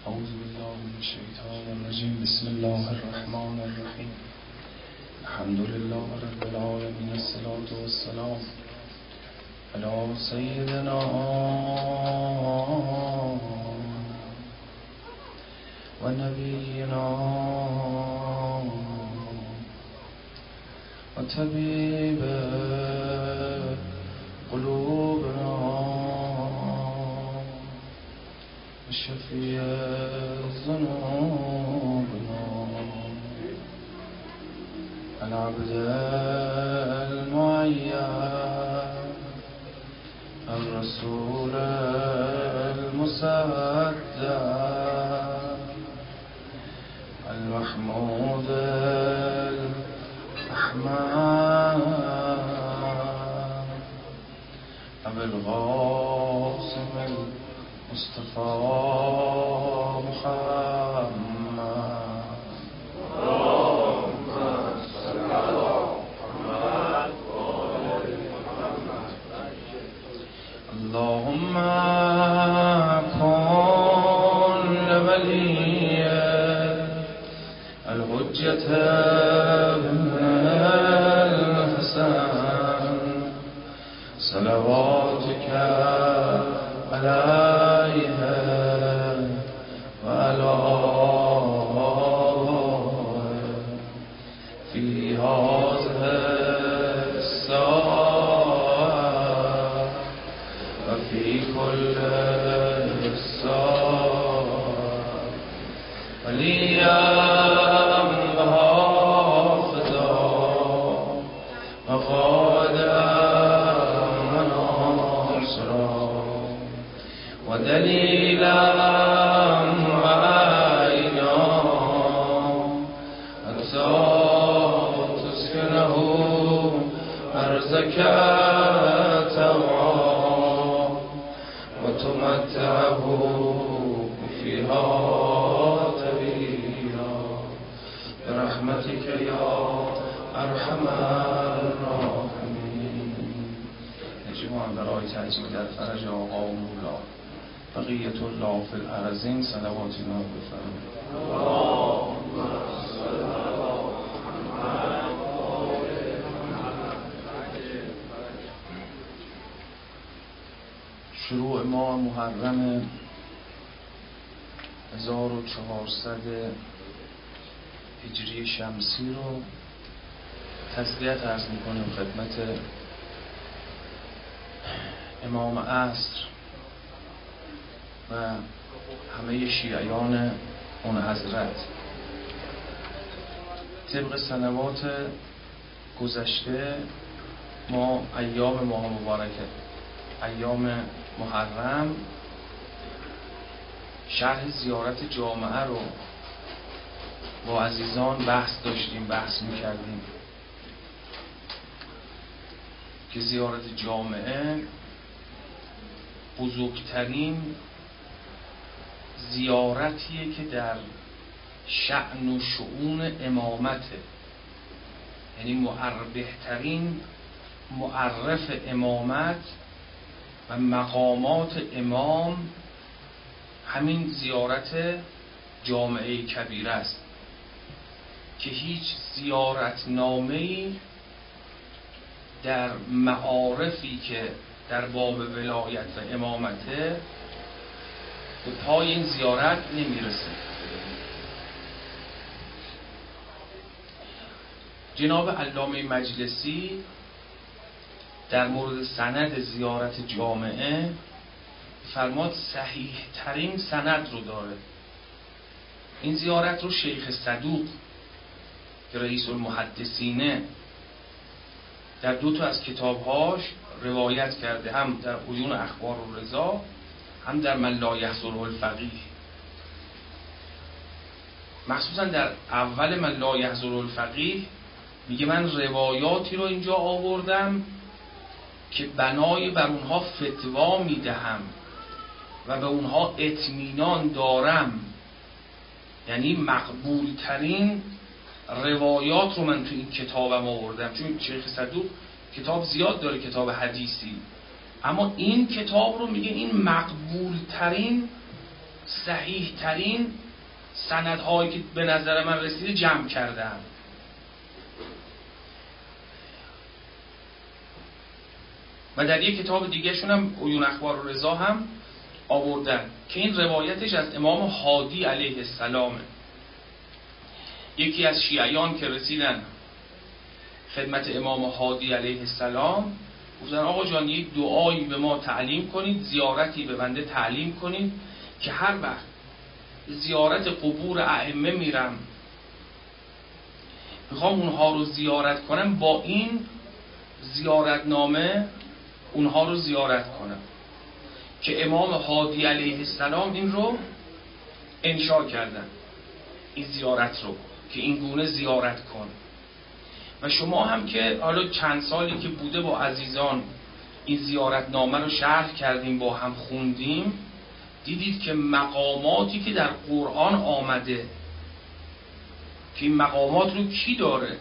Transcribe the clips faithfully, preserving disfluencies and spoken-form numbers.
أعوذ بالله من الشيطان الرجيم. بسم الله الرحمن الرحيم. الحمد لله رب العالمين. الصلاة والسلام على سيدنا ونبينا وطبيب قلوبنا وشفيع ذنوبنا العبد المعين الرسول المصدق المحمود الأحمد أبي القاسم المصطفى محمد. اللهم صل على محمد وآل محمد. اللهم كن لولي الحجة ابن الحسن صلواتك عليه وعلى في هذه الساعة وفي كل الساعة وليا وحافظا وقائدا وناصرا ودليلا وعينا حتى تسكنه أرزك ترعى وتمتعه فيها طويلا برحمتك يا أرحم الراحمين. اجماع برای تعجیل در فرج آقا و مولا بقیت الله فی الارضین صلواتنا بفرمایید. اللهم صل علی محمد و آل محمد. شروع ماه محرم هزار و چهارصد هجری شمسی رو تسلیت عرض میکنیم خدمت امام عصر و همه شیعیان اون حضرت. طبق سنوات گذشته ما ایام ماه مبارکه، ایام محرم، شرح زیارت جامعه رو با عزیزان بحث داشتیم، بحث میکردیم که زیارت جامعه بزرگترین زیارتیه که در شأن و شؤون امامته، یعنی بهترین معرف امامت و مقامات امام همین زیارت جامعه کبیره است که هیچ زیارت نامه‌ای در معارفی که در باب ولایت و امامته به پای این زیارت نمیرسه. جناب علامه مجلسی در مورد سند زیارت جامعه فرماد صحیح ترین سند رو داره. این زیارت رو شیخ صدوق که رئیس المحدثینه در دو تا از کتابهاش روایت کرده، هم در عیون اخبار الرضا، هم در من لا یحصره الفقیه. مخصوصا در اول من لا یحصره الفقیه میگه من روایاتی رو اینجا آوردم که بنای بر اونها فتوا میدهم و به اونها اطمینان دارم، یعنی مقبول ترین روایات رو من تو این کتابم آوردم. چون شیخ صدوق کتاب زیاد داره، کتاب حدیثی، اما این کتاب رو میگه این مقبول ترین صحیح ترین سندهایی که به نظر من رسیده جمع کردم. و در یک کتاب دیگه شونم عیون اخبار و رضا هم آوردن که این روایتش از امام هادی علیه السلامه. یکی از شیعیان که رسیدن خدمت امام هادی علیه السلام گفتن آقا جان یک دعایی به ما تعلیم کنید، زیارتی به بنده تعلیم کنید که هر وقت زیارت قبور ائمه میرم میخوام اونها رو زیارت کنم، با این زیارتنامه اونها رو زیارت کنم. که امام هادی علیه السلام این رو انشا کردن، این زیارت رو که این گونه زیارت کن. و شما هم که حالا چند سالی که بوده با عزیزان این زیارتنامه رو شرح کردیم، با هم خوندیم، دیدید که مقاماتی که در قرآن آمده که این مقامات رو کی داره؟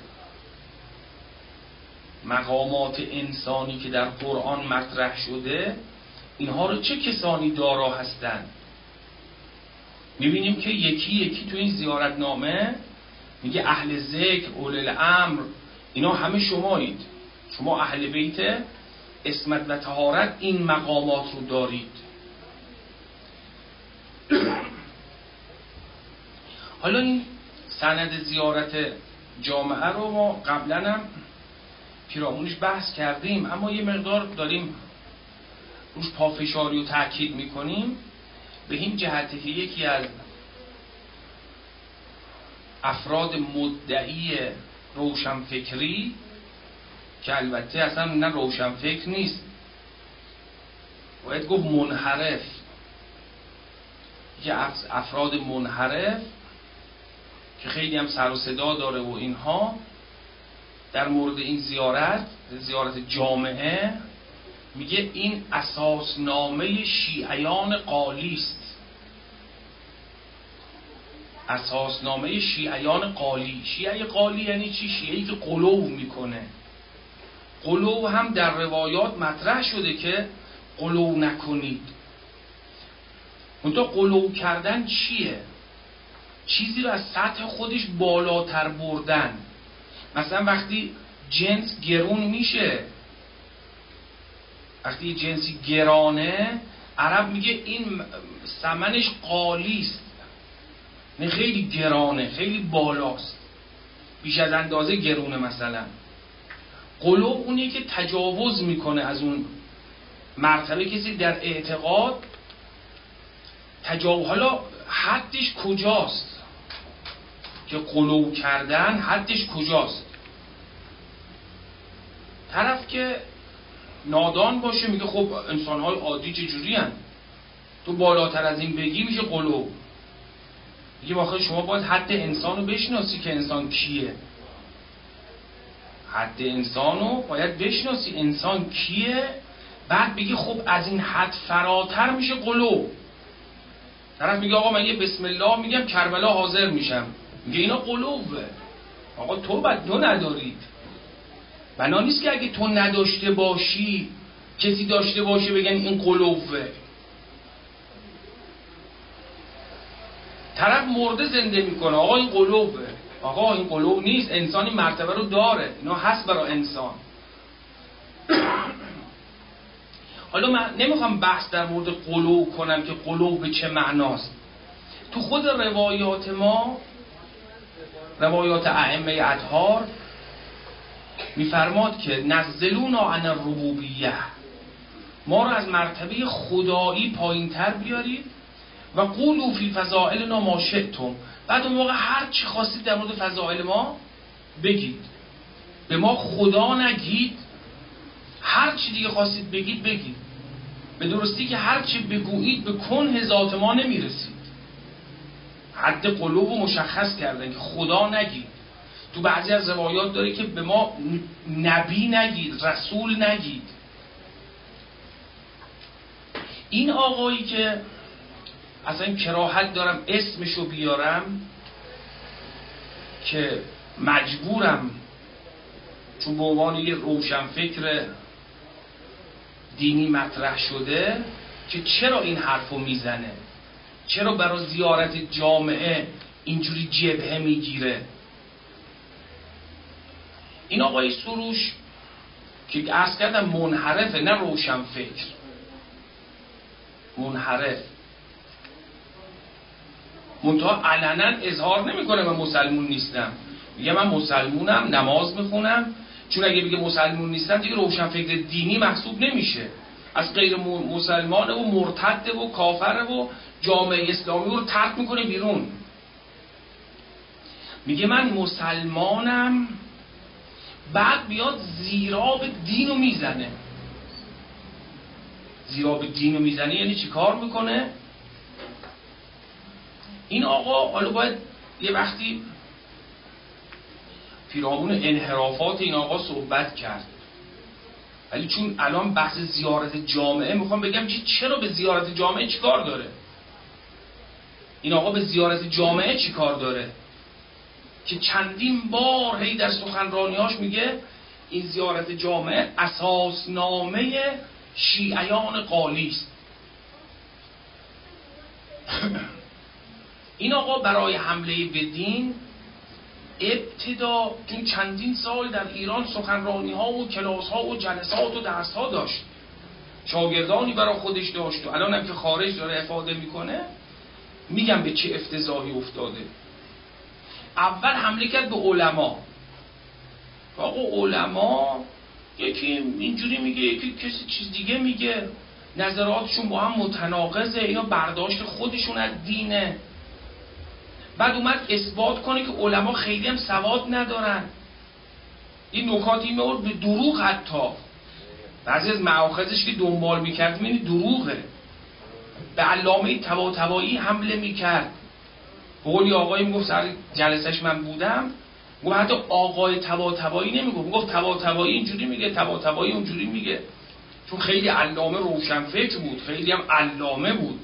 مقامات انسانی که در قرآن مطرح شده، اینها رو چه کسانی دارا هستند؟ میبینیم که یکی یکی تو این زیارتنامه میگه اهل ذکر، اولي الامر، اینا همه شمایید، شما اهل بیت عصمت و طهارت این مقامات رو دارید. حالا این سند زیارت جامعه رو ما قبلا هم پیرامونش بحث کردیم، اما یه مقدار داریم روش پافشاری و تأکید میکنیم به این جهته که یکی از افراد مدعی روشنفکری، که البته اصلا نه روشنفکر نیست، باید گفت منحرف، یکی از افراد منحرف که خیلی هم سر و صدا داره و اینها، در مورد این زیارت زیارت جامعه میگه این اساسنامه شیعیان قالی است. اساسنامه شیعیان قالی. شیعه قالی یعنی چی؟ شیعه‌ای که غلو میکنه. غلو هم در روایات مطرح شده که غلو نکنید. منتها غلو کردن چیه؟ چیزی رو از سطح خودش بالاتر بردن. مثلا وقتی جنس گرون میشه، وقتی جنسی گرانه، عرب میگه این ثمنش قالی است، نه خیلی گرانه، خیلی بالاست، بیش از اندازه گرونه. مثلا غلو اونی که تجاوز میکنه از اون مرتبه. کسی در اعتقاد تجاوز، حالا حدش کجاست که غلو کردن حدش کجاست؟ طرف که نادان باشه میگه خب انسان‌های عادی چجوری هن؟ تو بالاتر از این بگی میشه غلو. میگه واقعا شما باید حد انسان رو بشناسی که انسان کیه. حد انسان رو باید بشناسی انسان کیه، بعد بگی خب از این حد فراتر میشه غلو. طرف میگه آقا من یه بسم الله میگم کربلا حاضر میشم، میگه اینا غلوه. آقا تو بعد تو ندارید. بنا نیست که اگه تو نداشته باشی کسی داشته باشه بگن این غلوه. طرف مرده زنده میکنه، آقا این غلوه. آقا این غلو نیست، انسانی مرتبه رو داره، اینا هست برای انسان. حالا من نمیخوام بحث در مورد غلو کنم که غلو به چه معناست. تو خود روایات ما، روایات ائمه اطهار میفرماد که نزلونا عن الربوبیه، ما رو از مرتبه خدایی پایین تر بیارید، و قولوا فی فضائلنا ما شئتم، بعد اون موقع هر چی خواستید در مورد فضائل ما بگید. به ما خدا نگید، هر چی دیگه خواستید بگید بگید. به درستی که هر چی بگویید به کنه ذات ما نمیرسید. حد قلوب رو مشخص کردن که خدا نگید. تو بعضی از روایات داره که به ما نبی نگید، رسول نگید. این آقایی که اصلا کراهت دارم اسمشو بیارم که مجبورم، چون به عنوان یه روشنفکر دینی مطرح شده، که چرا این حرفو میزنه. چرا برای زیارت جامعه اینجوری جبهه میگیره؟ این آقای سروش که عرض کردم منحرفه، نه روشن فکر، منحرف، منتها علنا اظهار نمیکنه من مسلمون نیستم، میگه من مسلمونم، نماز میخونم، چون اگه بگه مسلمون نیستم دیگه روشن فکر دینی محسوب نمیشه، از غیر مسلمانه و مرتده و کافره و جامعه اسلامی رو ترک میکنه بیرون. میگه من مسلمانم، بعد بیاد زیرا به دین رو میزنه. زیرا به دین رو میزنه یعنی چی کار میکنه؟ این آقا حالا باید یه وقتی پیرامون انحرافات این آقا صحبت کرد، ولی چون الان بحث زیارت جامعه میخوام بگم چی چرا به زیارت جامعه چی کار داره؟ این آقا به زیارت جامعه چی کار داره؟ که چندین بار هی در سخنرانیاش میگه این زیارت جامعه اساسنامه شیعیان قالی است. این آقا برای حمله به دین ابتدا چون چندین سال در ایران سخنرانی ها و کلاس ها و جلسات و درس ها داشت، شاگردانی برای خودش داشت و الان هم که خارج داره افاده میکنه، میگم به چه افتضاحی افتاده. اول حمله کرد به علما. آقا علما یکی اینجوری میگه، یکی کسی چیز دیگه میگه، نظراتشون با هم متناقضه، اینا برداشت خودشون از دینه. بعد اومد اثبات کنه که علما خیلی هم سواد ندارن. این نکاتی میورد به دروغ، حتی بعضی از مآخذش که دنبال میکرد میبینی دروغه. به علامه طباطبایی حمله میکرد. قولی آقایی میگفت سر جلسش من بودم، گفت حتی آقای طباطبایی نمیگفت، میگفت طباطبایی اینجوری میگه، طباطبایی اونجوری میگه، چون خیلی علامه روشنفکر بود، خیلی هم علامه بود.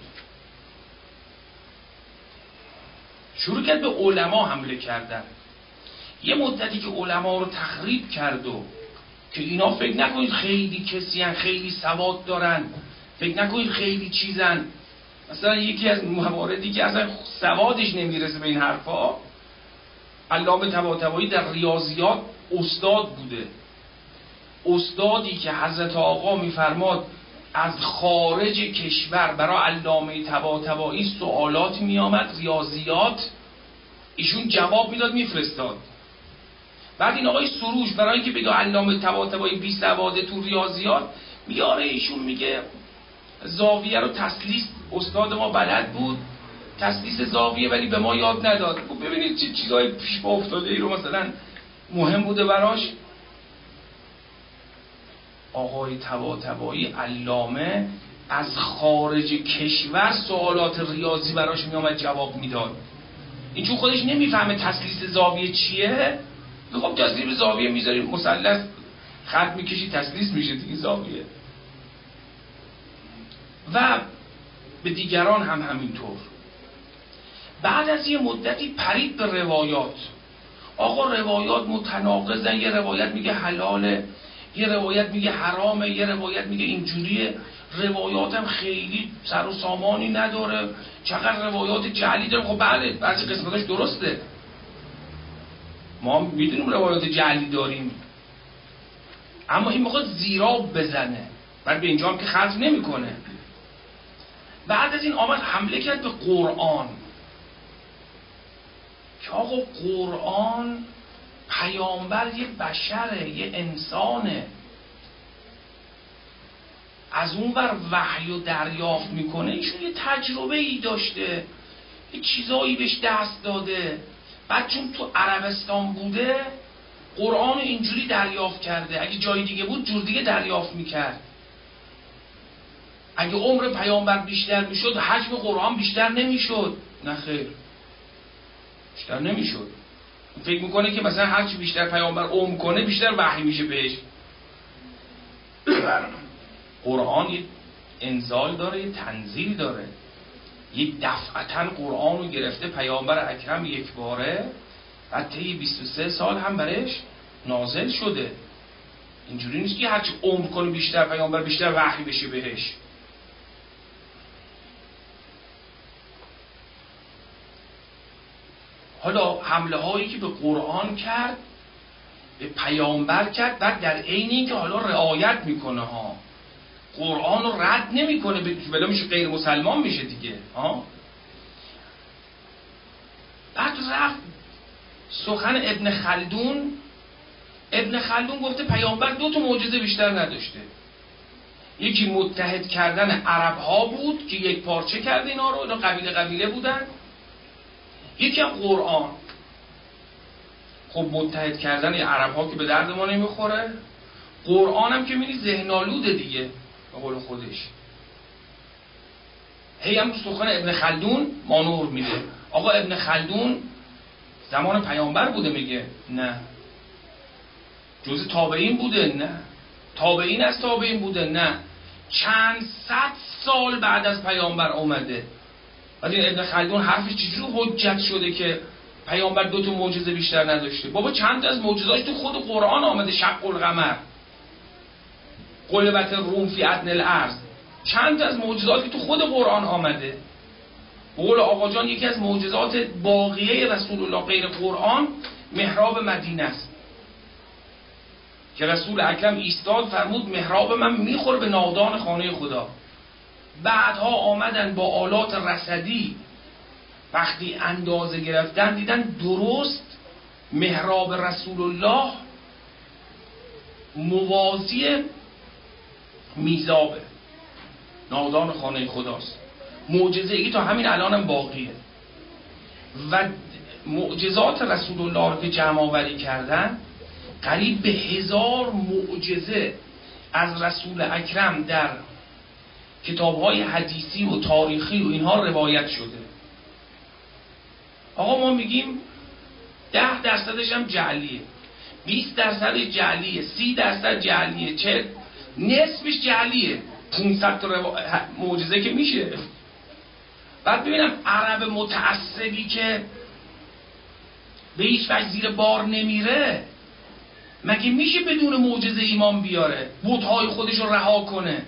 شروع کرد به علما حمله کردن. یه مدتی که علما رو تخریب کرد و که اینا فکر نکنید خیلی کسی هن، خیلی سواد دارن، فکر نکنید خیلی چیزن. مثلا یکی از مواردی که اصلا سوادش نمیرسه به این حرفا، علامه طباطبایی در ریاضیات استاد بوده، استادی که حضرت آقا میفرماد از خارج کشور برای علامه طباطبایی سوالات میامد ریاضیات، ایشون جواب میداد میفرستاد. بعد این آقای سروش برای اینکه بگه علامه طباطبایی بی سواده تو ریاضیات، میگه آره ایشون میگه زاویه رو تسلیس استاد ما بلد بود، تسلیس زاویه، ولی به ما یاد نداد. ببینید چه چیزای پیش پا افتاده ای رو مثلا مهم بوده براش. آقای طباطبایی علامه از خارج کشور سوالات ریاضی براش میامد جواب میداد. این چون خودش نمیفهمه تسلیس زاویه چیه، خب تسلیس زاویه میذاریم مثلث خط میکشی تسلیس میشه دیگه زاویه. و به دیگران هم همینطور. بعد از یه مدتی پرید به روایات. آقا روایات متناقضن، یه روایت میگه حلاله، یه روایت میگه حرامه، یه روایت میگه اینجوریه. روایات هم خیلی سر و سامانی نداره، چقدر روایات جعلی داره. خب بله بعضی قسمتاش درسته، ما میدونیم روایات جعلی داریم، اما این میخواد زیراب بزنه، بعد به اینجا هم که خرج نمیکنه. بعد از این آمد حمله کرد به قرآن که آقا قرآن پیامبر یه بشره، یه انسانه، از اون ور وحی و دریافت میکنه، ایشون یه تجربه ای داشته، یه چیزایی بهش دست داده، بعد چون تو عربستان بوده قرآن اینجوری دریافت کرده، اگه جای دیگه بود جور دیگه دریافت میکرد. اگه عمر پیامبر بیشتر میشد حجم قرآن بیشتر نمیشد. نه خیر، بیشتر نمیشد. فکر میکنه که مثلا هرچی بیشتر پیامبر عمر کنه بیشتر وحی میشه بهش. قرآن یه انزال داره، یه تنزیل داره. یک دفعتا قرآن رو گرفته پیامبر اکرم یک باره، بعد طی بیست و سه سال هم برش نازل شده. اینجوری نیست که هرچی عمر کنه بیشتر پیامبر بیشتر وحی بشه بهش. حالا حمله هایی که به قرآن کرد، به پیامبر کرد، بعد در عین اینکه حالا رعایت میکنه ها، قرآن رو رد نمیکنه، بلا میشه غیر مسلمان میشه دیگه ها. بعد رفت سخن ابن خلدون. ابن خلدون گفته پیامبر دو تا معجزه بیشتر نداشته. یکی متحد کردن عرب ها بود که یک پارچه کرد اینا رو، اینا قبیله قبیله بودن. یکی هم قرآن. خب متحد کردن عرب ها که به درد ما نمیخوره، قرآن هم که می‌بینی ذهن‌آلوده دیگه به قول خودش. هی هم سخن ابن خلدون مانور میده. آقا ابن خلدون زمان پیامبر بوده میگه نه. جزء تابعین بوده نه. تابعین از تابعین بوده نه. چند صد سال بعد از پیامبر اومده. بعد این ابن خلدون حرفش چجوری حجت شده که پیامبر دو تا معجزه بیشتر نداشته؟ بابا چند تا از معجزاش تو خود قرآن آمده. شق القمر، غلبت روم فی ادنی الارض، چند تا از معجزاتی که تو خود قرآن آمده. به قول آقا جان یکی از معجزات باقیه رسول الله غیر قرآن محراب مدینه است که رسول اکرم ایستاد فرمود محراب من میخوره به نادان خانه خدا. بعدها آمدن با آلات رصدی، وقتی اندازه گرفتن دیدن درست محراب رسول الله موازی میزابه، نادان خانه خداست. معجزه ای تا همین الان هم باقیه. و معجزات رسول الله رو که جمع آوری کردن، قریب به هزار معجزه از رسول اکرم در کتاب‌های حدیثی و تاریخی و اینها روایت شده. آقا ما میگیم ده درصدش هم جعلیه، بیست درصد جعلیه، سی درصد جعلیه، چه نصفش جعلیه، پانصد تا رو... معجزه که میشه. بعد ببینم عرب متعصبی که به هیچ وجه زیر بار نمیره، مگه میشه بدون معجزه ایمان بیاره، بت‌های خودش رو رها کنه؟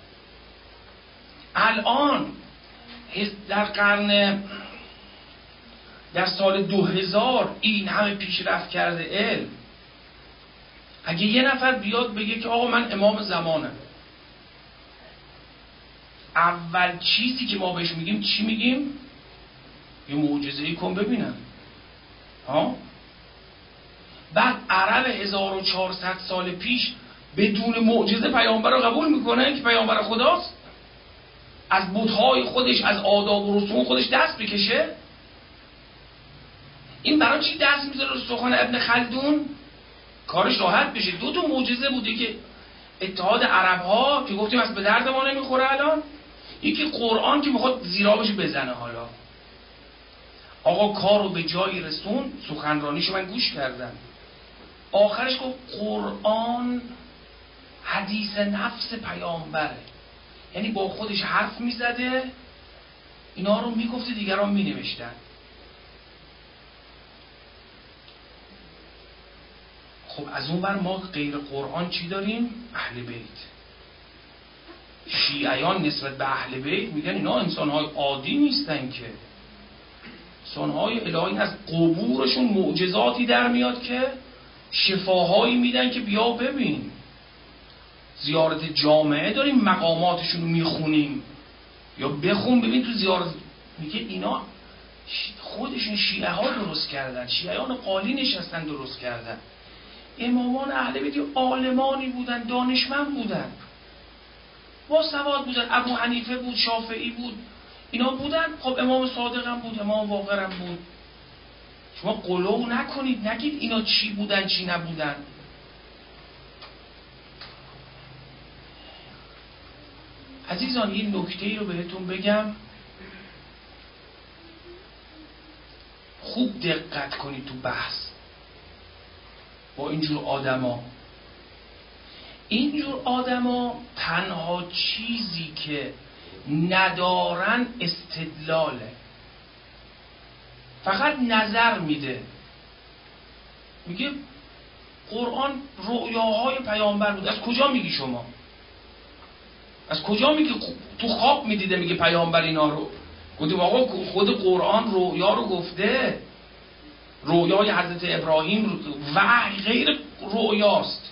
الان در قرن در سال دو هزار این همه پیشرفت کرده علم، اگه یه نفر بیاد بگه که آقا من امام زمانم، اول چیزی که ما بهش میگیم چی میگیم؟ یه معجزه‌ای کن ببینم ها. بعد عرب هزار و چهارصد سال پیش بدون معجزه پیامبر رو قبول میکنه که پیامبر خداست؟ از بت‌های خودش، از آداب و رسوم خودش دست بکشه؟ این برای چی دست میذاره رو سخن ابن خلدون؟ کارش راحت بشه. دو تا معجزه بوده که اتحاد عرب ها که گفتیم از به درد ما نمیخوره الان، یکی قرآن که میخواد زیرابش بزنه. حالا آقا کار رو به جایی رسون، سخنرانیشو من گوش کردم، آخرش گفت قرآن حدیث نفس پیامبره، یعنی با خودش حرف میزده، اینا رو میگفته، دیگران مینوشتن. خب از اون بر ما غیر قرآن چی داریم؟ اهل بیت. شیعیان نسبت به اهل بیت میگن اینا انسانهای عادی نیستن که، انسانهای الهی، از قبورشون معجزاتی در میاد که شفاهایی میدن که بیا ببین. زیارت جامعه داریم، مقاماتشون رو میخونیم، یا بخون ببین تو زیارت. میگه اینا خودشون شیعه ها درست کردن، شیعیان قالی نشستن درست کردن. امامان اهل بیت عالمانی بودن، دانشمند بودن، با سواد بودن. ابو حنیفه بود، شافعی بود، اینا بودن. خب امام صادق هم بود، امام باقر هم بود. شما قلو نکنید، نگید اینا چی بودن چی نبودن. عزیزان این نکته ای رو بهتون بگم، خوب دقت کنید تو بحث با اینجور آدما. اینجور آدما تنها چیزی که ندارن استدلاله، فقط نظر میده. میگه قرآن رؤیاهای پیامبر بود. از کجا میگی شما؟ از کجا میگی؟ تو خواب میدیده میگه پیامبر اینا رو؟ گفتیم آقا خود قرآن رؤیا رو گفته. رویای حضرت ابراهیم وحی غیر رویاست.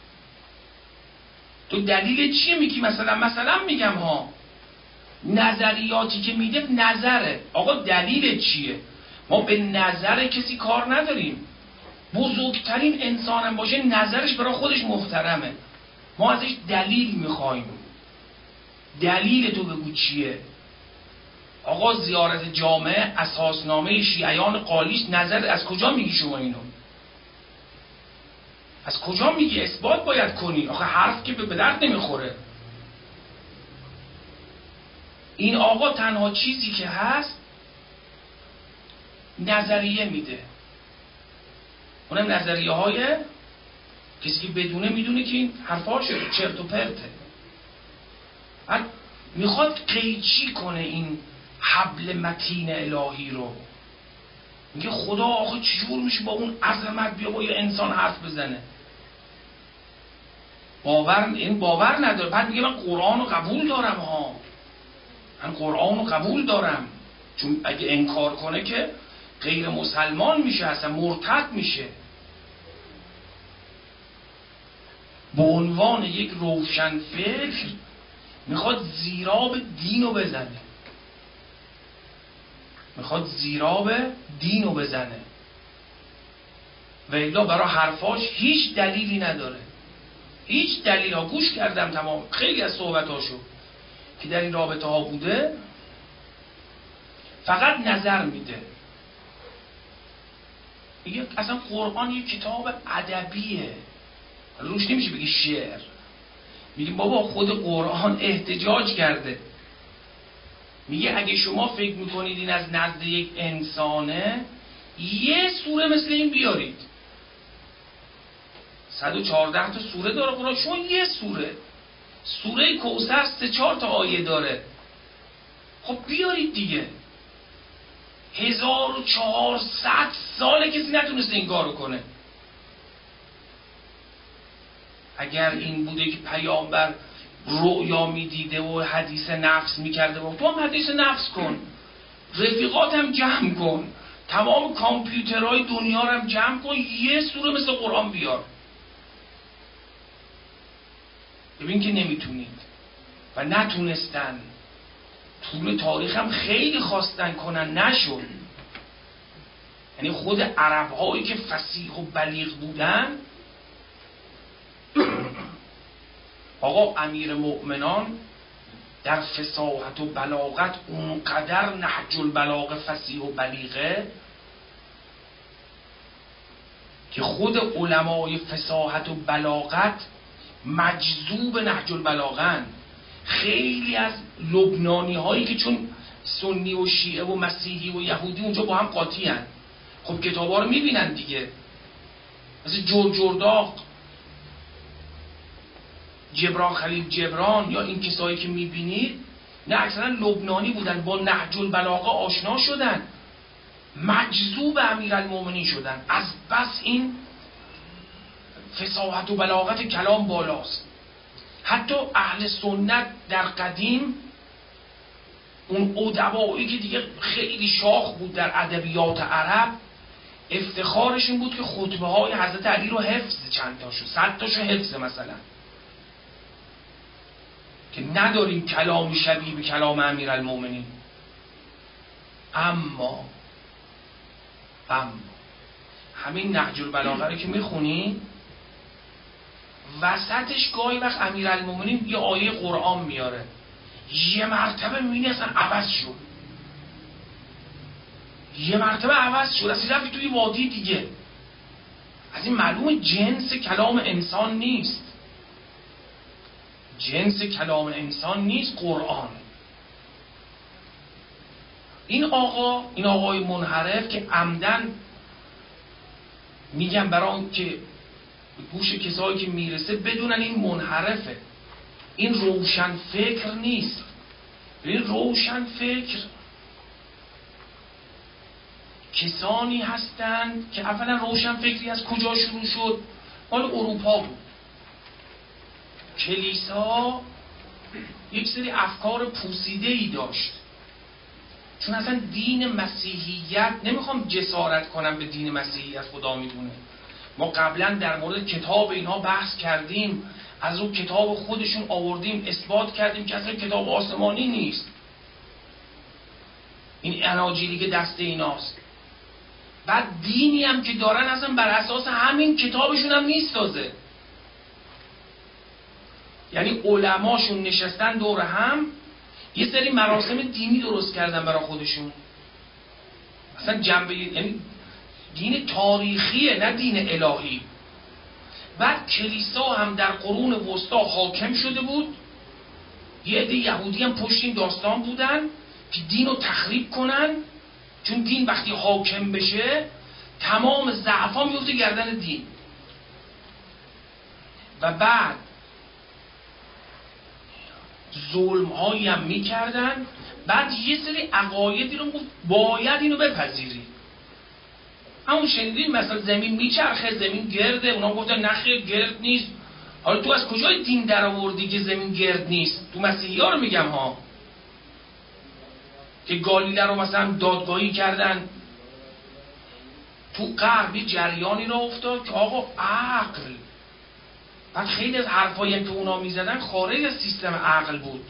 تو دلیل چیه میگی؟ مثلا مثلا میگم ها، نظریاتی که میده نظره. آقا دلیل چیه؟ ما به نظر کسی کار نداریم. بزرگترین انسانم باشه نظرش برای خودش محترمه. ما ازش دلیل میخوایم. دلیل تو بگو چیه؟ آقا زیارت جامع اساسنامه شیعیان قالیش، نظر از کجا میگی شما اینو؟ از کجا میگی؟ اثبات باید کنی. آخه حرف که به درد نمیخوره. این آقا تنها چیزی که هست نظریه میده. اونم نظریه های کسی که بدونه میدونه که این حرفاش چرت و پرته. بعد میخواد قیچی کنه این حبل متین الهی رو. میگه خدا آخه چجور میشه با اون عظمت بیا با یه انسان حرف بزنه؟ باور این باور نداره. بعد میگه من قرآن رو قبول دارم ها، من قرآن رو قبول دارم. چون اگه انکار کنه که غیر مسلمان میشه، اصلا مرتد میشه. به عنوان یک روشن فکر میخواد زیراب دینو بزنه، میخواد زیراب دینو بزنه و الا برای حرفاش هیچ دلیلی نداره. هیچ دلیل ها گوش کردم تمام خیلی از صحبتاشو که در این رابطه ها بوده، فقط نظر میده. میگه اصلا قرآن یک کتاب ادبیه، روش نمیشه بگی شعر. میگه بابا خود قرآن احتجاج کرده. میگه اگه شما فکر میکنید این از نزد یک انسانه، یه سوره مثل این بیارید. صد و چهارده تا سوره داره قرآن، شما یه سوره سوره کوثر سه چهار تا آیه داره، خب بیارید دیگه. هزار و چهارصد ساله کسی نتونسته این کارو کنه. اگر این بوده که پیامبر رؤیا میدیده و حدیث نفس میکرده و تو هم حدیث نفس کن، رفیقاتم جمع کن، تمام کامپیوترهای دنیا رو هم جمع کن، یه سوره مثل قرآن بیار. ببین که نمیتونید و نتونستن. طول تاریخ هم خیلی خواستن کنن نشد. یعنی خود عرب هایی که فصیح و بلیغ بودن، آقا امیر مؤمنان در فصاحت و بلاغت اونقدر نهج البلاغه فصیح و بلیغه که خود علمای فصاحت و بلاغت مجذوب نهج البلاغن. خیلی از لبنانی هایی که چون سنی و شیعه و مسیحی و یهودی اونجا با هم قاطی هن، خب کتاب ها رو میبینن دیگه. مثل جور جورداق، جبران خلیل جبران یا این کسایی که میبینید، نه اکثرا لبنانی بودن، با نهج البلاغه آشنا شدن، مجذوب امیرالمومنین شدن از بس این فصاحت و بلاغت کلام بالاست. حتی اهل سنت در قدیم، اون ادبایی که دیگه خیلی شاخ بود در ادبیات عرب، افتخارشون بود که خطبه های حضرت علی رو حفظ، چند تاشو صد تاشو حفظ، مثلا که نداریم کلام شبیه به کلام امیرالمومنین. اما اما همین نهج البلاغه رو که میخونی، وسطش گاهی وقت امیرالمومنین یه آیه قرآن میاره، یه مرتبه میبینی اصلا عوض شد، یه مرتبه عوض شد، اصلا رفتی توی وادی دیگه. از این معلوم جنس کلام انسان نیست، جنس کلام انسان نیست قرآن. این آقا، این آقای منحرف که عمدن میگن برای که گوش کسایی که میرسه بدونن این منحرفه، این روشن فکر نیست. این روشن فکر کسانی هستند که اولا روشن فکری از کجا شروع شد؟ مال اروپا بود. کلیسا یک سری افکار پوسیده‌ای داشت، چون اصلا دین مسیحیت، نمیخوام جسارت کنم به دین مسیحیت، خدا میدونه ما قبلا در مورد کتاب اینا بحث کردیم، از اون کتاب خودشون آوردیم اثبات کردیم که اصلا کتاب آسمانی نیست، این اناجیلی که دست ایناست. بعد دینی هم که دارن اصلا بر اساس همین کتابشون هم نیست تازه. یعنی علماشون نشستن دور هم یه سری مراسم دینی درست کردن برای خودشون، اصلا جنبه، یعنی دین تاریخیه نه دین الهی. بعد کلیسا هم در قرون وسطا حاکم شده بود، یه عده یهودی هم پشت این داستان بودن که دین رو تخریب کنن، چون دین وقتی حاکم بشه تمام ضعفا میفته گردن دین. و بعد ظلم هایی هم میکردن. بعد یه سری عقایدی رو گفت باید اینو بپذیری. همون شنیدین مثلا زمین میچرخه، زمین گرده، اونا گفتن نخیر گرد نیست. حالا تو از کجای دین در آوردی که زمین گرد نیست؟ تو مسیحی ها رو میگم ها، که گالیله رو مثلا دادگاهی کردن. تو غربی جریانی را افتاد که آقا عقل، بعد خیلی از حرفایی که اونا میزدن خارج از سیستم عقل بود.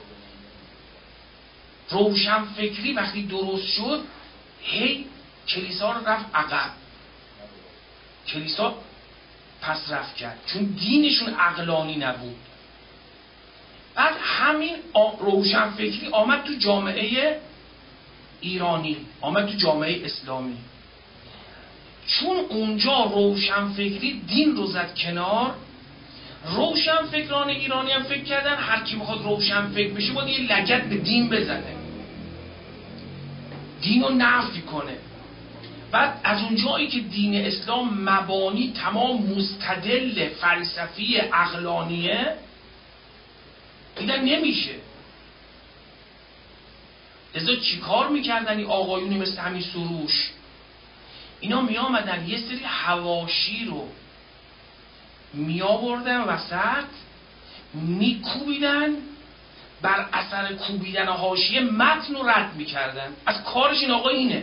روشن فکری وقتی درست شد هی کلیسا رو رفت عقب، کلیسا پس رفت کرد، چون دینشون عقلانی نبود. بعد همین روشن فکری آمد تو جامعه ایرانی، آمد تو جامعه اسلامی. چون اونجا روشن فکری دین رو زد کنار، روشن فکران ایرانی هم فکر کردن هر کی میخواد روشن فکر بشه باید یه لگد به دین بزنه، دین رو نفی کنه. بعد از اونجایی که دین اسلام مبانی تمام مستدل فلسفی عقلانیه، دیدن نمیشه. لذا چی کار میکردن این آقایونی مثل همین سروش؟ اینا می آمدن یه سری حواشی رو می آوردن وسط، می کوبیدن، بر اثر کوبیدن حاشیه متن رو رد می کردن. از کارش این آقا اینه.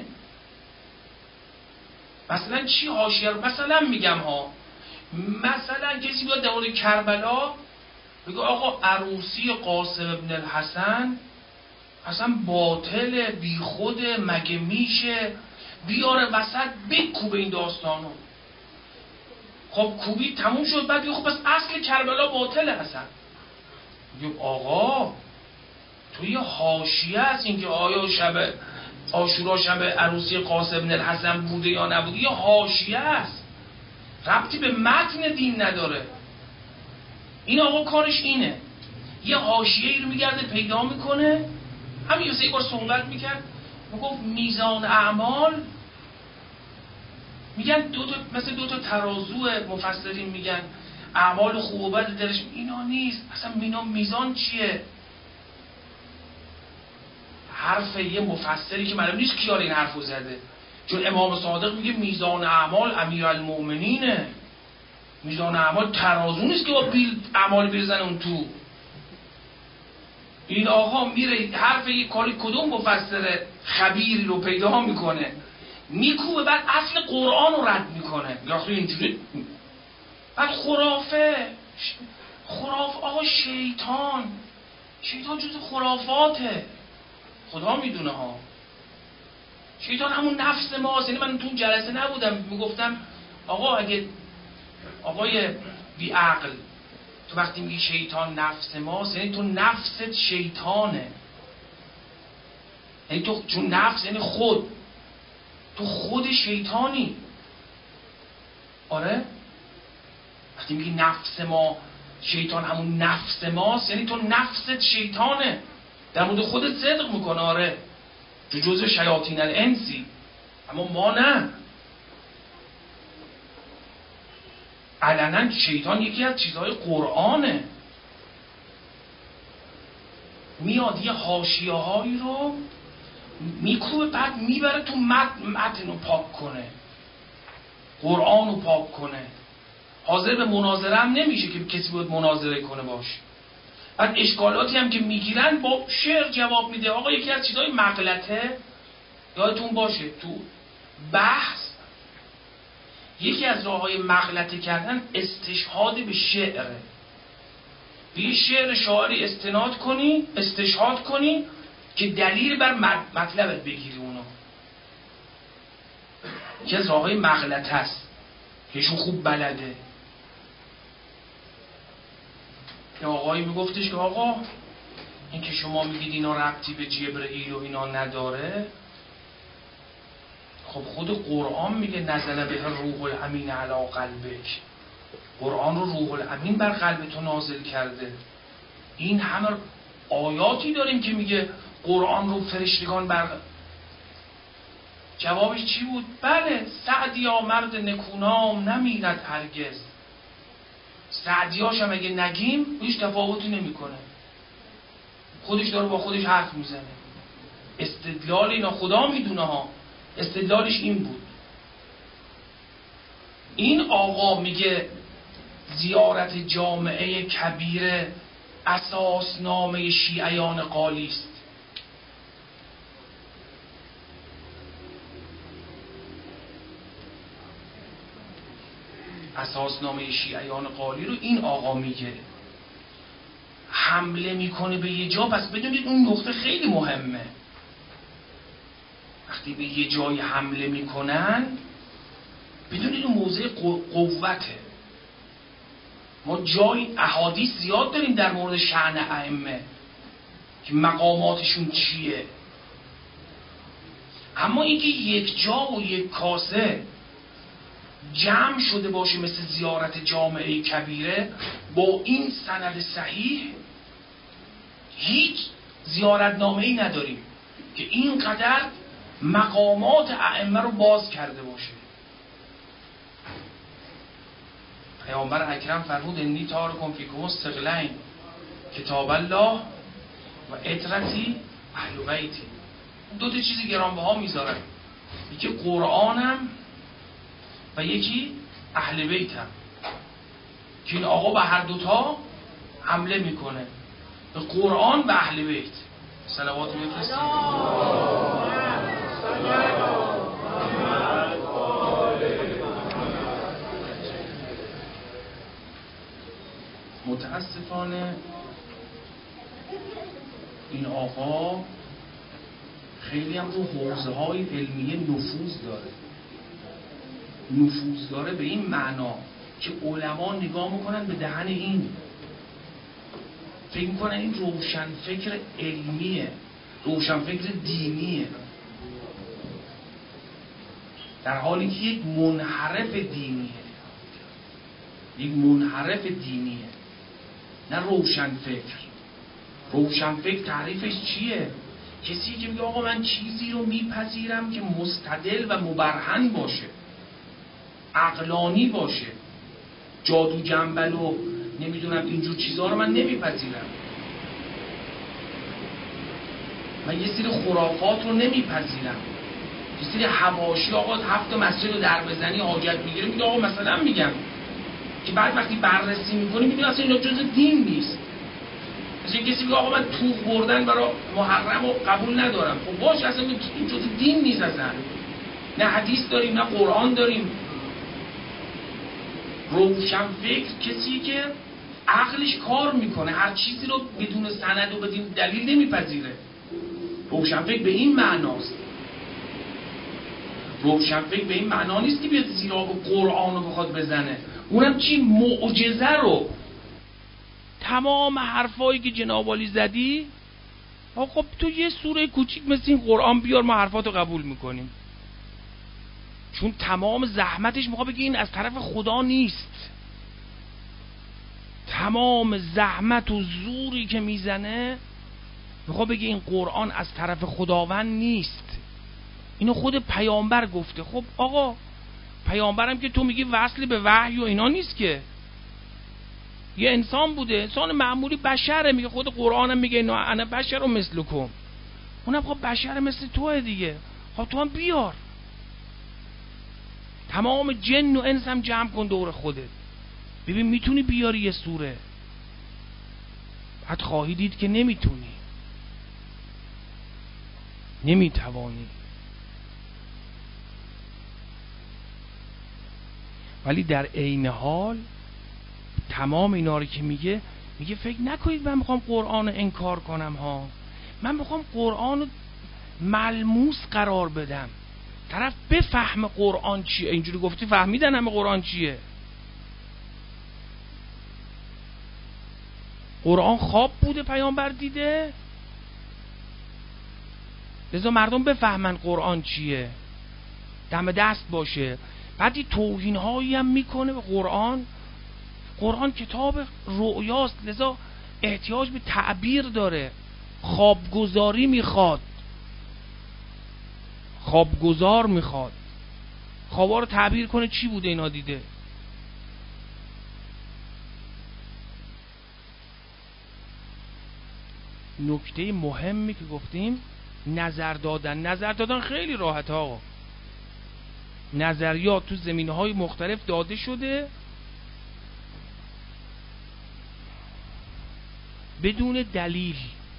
مثلا چی حاشیه رو؟ مثلا میگم ها، مثلا کسی بیاد در مورد کربلا بگه آقا عروسی قاسم ابن الحسن اصلا باطل بی خوده، مگه میشه؟ بیاره وسط بکوبه این داستانو. خب کوبی تموم شد، بعد خب پس اصل کربلا باطله اصلا. میگم آقا تو یه حاشیه هست این که آیا شب عاشورا شب عروسی قاسم بن الحسن بوده یا نبوده، یه حاشیه است، ربطی به متن دین نداره. این آقا کارش اینه، یه حاشیه ای رو میگرده پیدا میکنه. همین یه بار صحبت میکرد، میگفت میزان اعمال، میگن دو تا مثل دو تا ترازو، مفسرین میگن اعمال خوب و بد درش، اینا نیست اصلا. مینا میزان چیه؟ حرف یه مفسری که معلوم نیست کیار این حرفو زده، چون امام صادق میگه میزان اعمال امیرالمومنینه. میزان اعمال ترازو نیست که با بیل اعمال بزنه اون تو. این آقا میره حرف یه کاری کدوم مفسر خبیری رو پیدا میکنه، میکوبه، بعد اصل قرآن رو رد میکنه. یا اینجوری بعد خرافه خراف آقا شیطان شیطان جز خرافاته، خدا میدونه ها. شیطان همون نفس ماست. یعنی من تو اون جلسه نبودم، میگفتم آقا اگه آقای بی عقل تو وقتی میگی شیطان نفس ماست، یعنی تو نفست شیطانه. یعنی تو چون نفس یعنی خود، تو خود شیطانی. آره وقتی میگی نفس ما، شیطان همون نفس ماست، یعنی تو نفست شیطانه، در مورد خودت صدق میکنه. آره تو جزء شیاطین الانسی، اما ما نه. علنا شیطان یکی از چیزهای قرآنه. میاد یه حاشیه هایی رو میکوبه، بعد میبره تو متن، متن رو پاک کنه، قرآن رو پاک کنه. حاضر به مناظره هم نمیشه که کسی باید مناظره کنه باش. بعد اشکالاتی هم که میگیرن با شعر جواب میده. آقا یکی از چیزهای مغلطه یادتون باشه تو بحث یکی از راه‌های مغلطه کردن استشهاد به شعره. به یه شعر شاعری استناد کنی، استشهاد کنی که دلیل بر مطلبت بگیری اونو. یکی از راه‌های مغلطه است که ایشون خوب بلده. یه آقایی میگفتش که آقا این که شما میگید اینا ربطی به جبرئیل و اینا نداره، خب خود قرآن میگه نزل به روح الامین علی قلبک، قرآن رو روح الامین بر قلب تو نازل کرده. این همه آیاتی داریم که میگه قرآن رو فرشتگان بر. جوابش چی بود؟ بله سعدیا مرد نکونام نمیرد هرگز. سعدیاش هم اگه نگیم هیچ تفاوتی نمیکنه، خودش داره با خودش حرف میزنه. استدلال اینا خدا میدونه ها، استدلالش این بود. این آقا میگه زیارت جامعه کبیره اساسنامه شیعیان قالی است. اساسنامه شیعیان قالی رو این آقا میگه. حمله میکنه به یه جا، پس بدونید اون نقطه خیلی مهمه. وقتی به یه جای حمله میکنن بدونید اون موضع قوته. ما جای احادیث زیاد داریم در مورد شأن ائمه که مقاماتشون چیه، اما اینکه یک جا و یک کاسه جمع شده باشه مثل زیارت جامعه کبیره با این سند صحیح، هیچ زیارتنامه‌ای نداریم که اینقدر مقامات ائمه رو باز کرده باشه. پیامبر اکرم فرمود انی تارکم فیکم الثقلین کتاب الله و عترتی اهل بیتی. دو تا چیزی گرانبها میذارن، یکی قرآنم و یکی اهل بیتم، که این آقا به هر دوتا حمله میکنه، به قرآن و اهل بیت. صلوات بفرستید. متاسفانه این آقا خیلی هم رو حوزه های علمیه نفوذ داره. نفوذ داره به این معنا که علما نگاه میکنن به دهن این، فکر میکنن این روشن فکر علمیه، روشن فکر دینیه، در حالی که یک منحرف دینیه، یک منحرف دینیه، نه روشن فکر. روشن فکر تعریفش چیه؟ کسی که میگه آقا من چیزی رو میپذیرم که مستدل و مبرهن باشه، عقلانی باشه، جادو جنبل و نمیدونم اینجور چیزها رو من نمیپذیرم، من یه سری خرافات رو نمیپذیرم، یه سری حواشی آقا هفت مسجد رو در بزنی حاجت میگیره، میگه آقا مثلا میگم که بعد وقتی بررسی میکنی میبینی اصلا اینا جز دین نیست. مثلا کسی میگه آقا من توق بردن برای محرم رو قبول ندارم، خب باشه اصلا این جز دین نیست، اصلا نه حدیث داریم نه قرآن داریم. روشن فکر کسی که عقلش کار میکنه، هر چیزی رو بدون سند و بدون دلیل نمیپذیره. روشن فکر به این معناست. روشن فکر به این معنا نیست که بیاد زیر آب قرآن رو بخواد بزنه، اونم چی؟ معجزه رو. تمام حرفایی که جناب عالی زدی، خب تو یه سوره کوچیک مثل این قرآن بیار ما حرفاتو قبول میکنیم، چون تمام زحمتش میخواد بگه این از طرف خدا نیست. تمام زحمت و زوری که میزنه میخواد بگه این قرآن از طرف خداوند نیست، اینو خود پیامبر گفته. خب آقا پیامبرم که تو میگی وصل به وحی و اینا نیست که، یه انسان بوده، انسان معمولی، بشره، میگه خود قرآنم میگه نه انا بشر و مثلکم، اونم خب بشر مثل توه دیگه، خب تو هم بیار، تمام جن و انس هم جمع کن دور خودت، ببین میتونی بیاری یه سوره. بعد خواهی دید که نمیتونی، نمیتوانی. ولی در عین حال تمام اینا رو که میگه میگه فکر نکنید من میخوام قرآن رو انکار کنم ها، من میخوام قرآن رو ملموس قرار بدم، طرف بفهم قرآن چیه. اینجوری گفتی فهمیدن همه قرآن چیه. قرآن خواب بوده پیامبر دیده، لذا مردم بفهمن قرآن چیه، دم دست باشه. بعد این توهین هایی هم میکنه به قرآن. قرآن کتاب رؤیاست، لذا احتیاج به تعبیر داره، خوابگزاری میخواد، خوابگزار میخواد، خوابا رو تعبیر کنه چی بوده اینا دیده. نکته مهمی که گفتیم نظر دادن. نظر دادن خیلی راحت آقا، نظریات تو زمینه‌های مختلف داده شده بدون دلیل.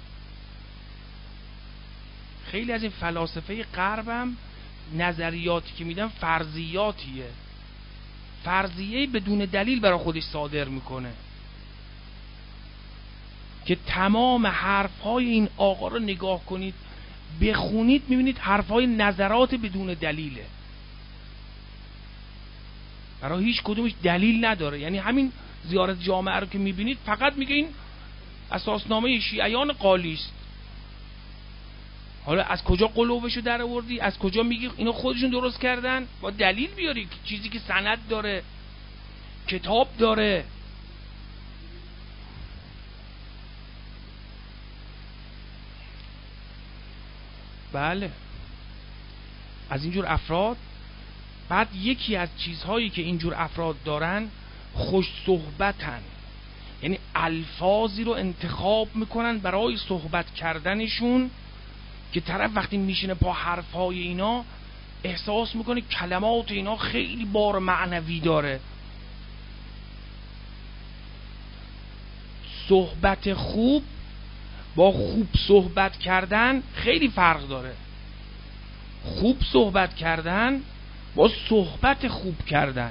خیلی از این فلاسفه غربم نظریاتی که میدن فرضیاتیه، فرضیه بدون دلیل برای خودش صادر میکنه که تمام حرفهای این آقا رو نگاه کنید بخونید میبینید حرفهای نظرات بدون دلیله، برای هیچ کدومش دلیل نداره. یعنی همین زیارت جامعه رو که میبینید فقط میگه این اساسنامه شیعیان قالی است. حالا از کجا قلوبشو در آوردی؟ از کجا میگی اینو خودشون درست کردن؟ با دلیل بیاری، چیزی که سند داره، کتاب داره. بله از اینجور افراد. بعد یکی از چیزهایی که اینجور افراد دارن خوش صحبتن، یعنی الفاظی رو انتخاب میکنن برای صحبت کردنشون که طرف وقتی میشینه پا حرفهای اینا احساس میکنه کلمات اینا خیلی بار معنوی داره. صحبت خوب با خوب صحبت کردن خیلی فرق داره. خوب صحبت کردن با صحبت خوب کردن.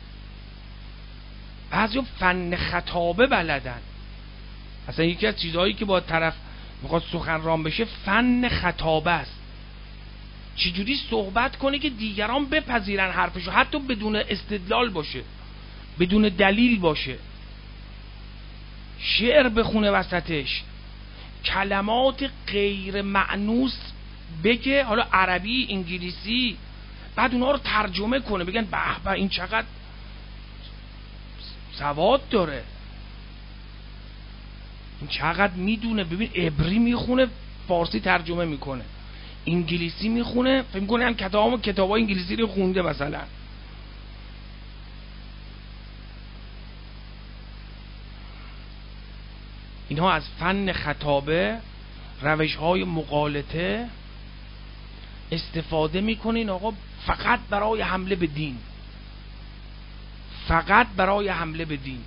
بعضی فن خطابه بلدن. اصلا یکی از چیزهایی که با طرف میخواد سخنران بشه فن خطابه است، چجوری صحبت کنه که دیگران بپذیرن حرفشو، حتی بدون استدلال باشه، بدون دلیل باشه، شعر بخونه وسطش، کلمات غیر مأنوس بگه، حالا عربی انگلیسی، بعد اونا رو ترجمه کنه بگن به به این چقدر سواد داره، این چقدر میدونه. ببین عبری میخونه فارسی ترجمه میکنه، انگلیسی میخونه فکر میکنه هم کتاب کتابای انگلیسی رو خونده مثلا. اینها از فن خطابه، روش‌های مغالطه استفاده میکنین آقا فقط برای حمله به دین، فقط برای حمله به دین.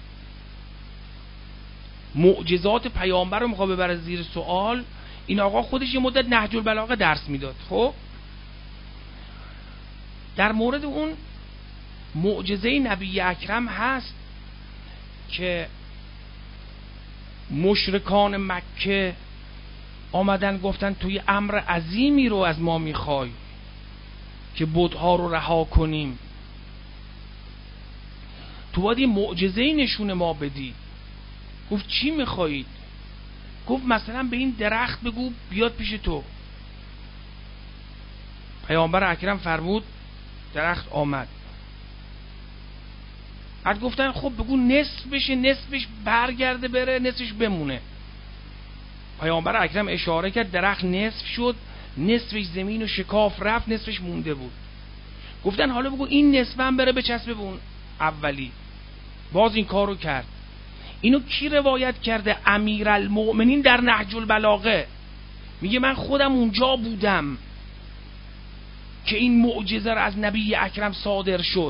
معجزات پیامبر رو میخواد ببره زیر سوال. این آقا خودش یه مدت نهج البلاغه درس میداد. خب در مورد اون معجزه نبی اکرم هست که مشرکان مکه آمدن گفتن توی امر عظیمی رو از ما میخوای که بت‌ها رو رها کنیم، تو باید یه معجزه‌ای نشون ما بدی. گفت چی میخواید؟ گفت مثلا به این درخت بگو بیاد پیش تو. پیامبر اکرم فرمود درخت آمد. بعد گفتن خب بگو نصف بشه، نصفش برگرده بره، نصفش بمونه. پیامبر اکرم اشاره کرد درخت نصف شد، نصفش زمین و شکاف رفت، نصفش مونده بود. گفتن حالا بگو این نصف هم بره بچسبه به اون اولی. باز این کارو کرد. اینو کی روایت کرده؟ امیرالمؤمنین در نهج البلاغه میگه من خودم اونجا بودم که این معجزه را از نبی اکرم صادر شد.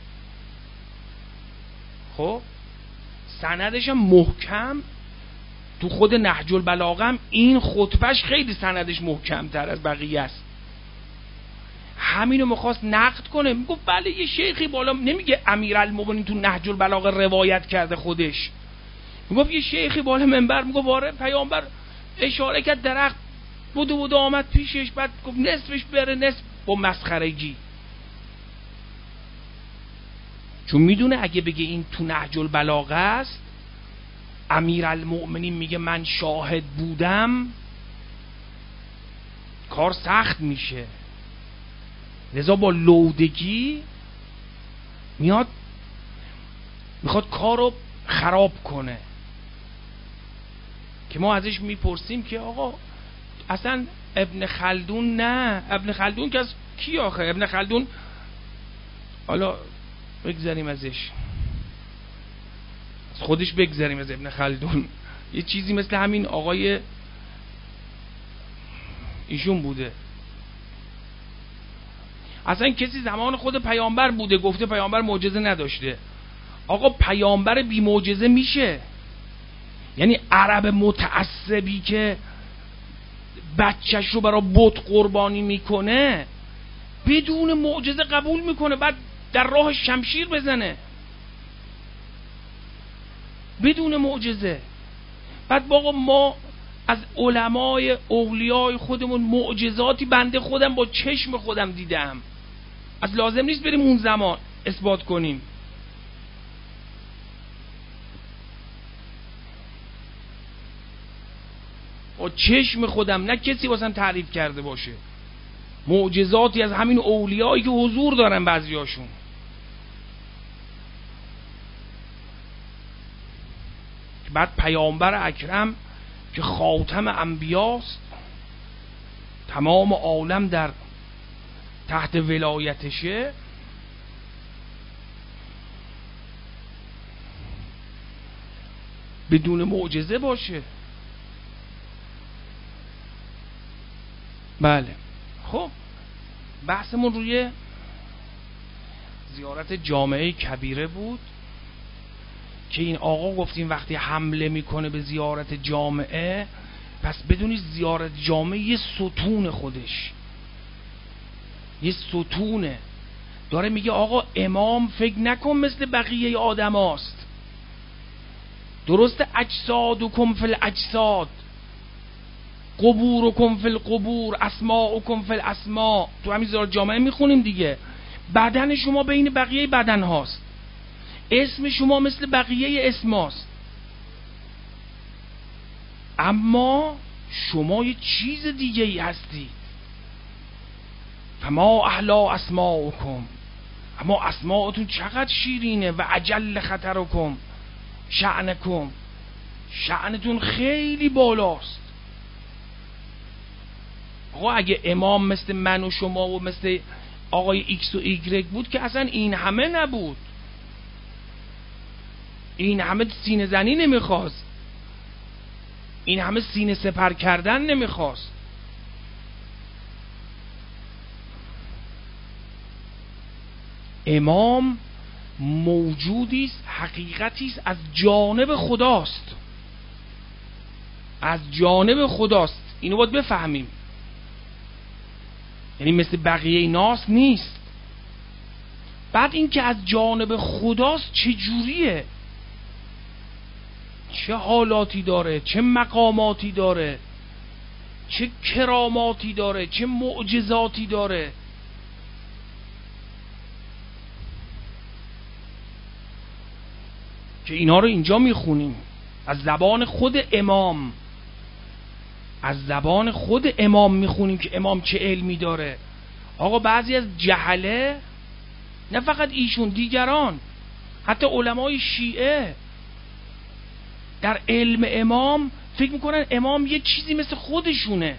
خب سندش هم محکم، تو خود نهج البلاغه هم این خطبهش خیلی سندش محکم تر از بقیه است. همینو میخواست نقد کنه، میگفت بله یه شیخی بالا، نمیگه امیرالمومنین تو نهج البلاغه روایت کرده خودش، میگفت یه شیخی بالا منبر میگفت آره پیامبر اشاره کرد درخت بودو بودو آمد پیشش، بعد گفت نصفش بره نصف، با مسخرگی. چون میدونه اگه بگه این تو نهج البلاغه است، امیرالمومنین میگه من شاهد بودم، کار سخت میشه. لذا با لودگی میاد میخواد کارو خراب کنه، که ما ازش میپرسیم که آقا اصلا ابن خلدون، نه ابن خلدون که از کی آخه؟ ابن خلدون حالا بگذاریم ازش، از خودش بگذاریم از ابن خلدون، یه چیزی مثل همین آقای ایشون بوده. اصلا کسی زمان خود پیامبر بوده گفته پیامبر معجزه نداشته. آقا پیامبر بی معجزه میشه؟ یعنی عرب متعصبی که بچهش رو برای بت قربانی میکنه بدون معجزه قبول میکنه، بعد در راه شمشیر بزنه بدون معجزه؟ بعد باقا ما از علمای اولیای خودمون معجزاتی بنده خودم با چشم خودم دیدم، از لازم نیست بریم اون زمان اثبات کنیم. با چشم خودم، نه کسی واسم تعریف کرده باشه، معجزاتی از همین اولیایی که حضور دارن بعضیاشون. بعد پیامبر اکرم که خاتم انبیاست، تمام عالم در تحت ولایتشه، بدون معجزه باشه؟ بله. خب بحثمون روی زیارت جامعه کبیره بود که این آقا گفتیم وقتی حمله میکنه به زیارت جامعه، پس بدونی زیارت جامعه یه ستون خودش، یه ستونه داره. میگه آقا امام فکر نکن مثل بقیه آدم هاست، درسته اجسادکم فی الاجساد، قبورکم فی القبور، اسماءکم فی الاسماء، تو همین زیارت جامعه میخونیم دیگه. بدن شما بین بقیه بدن هاست، اسم شما مثل بقیه اسم هاست، اما شما یه چیز دیگه ای هستی. فما احلا اسماءکم، اما اسماءتون چقدر شیرینه. و اجل خطرکم شأنکم، شأنتون خیلی بالاست. آقا اگه امام مثل من و شما و مثل آقای ایکس و ایگرگ بود که اصلا این همه نبود، این همه سینه زنی نمیخواست، این همه سینه سپر کردن نمیخواست. امام موجودی است، حقیقتی است، از جانب خداست، از جانب خداست. اینو باید بفهمیم. یعنی مثل بقیه ناس نیست. بعد این که از جانب خداست چه جوریه؟ چه حالاتی داره؟ چه مقاماتی داره؟ چه کراماتی داره؟ چه معجزاتی داره؟ که اینا رو اینجا میخونیم از زبان خود امام، از زبان خود امام میخونیم که امام چه علمی داره. آقا بعضی از جهله، نه فقط ایشون، دیگران، حتی علمای شیعه در علم امام فکر میکنن امام یه چیزی مثل خودشونه،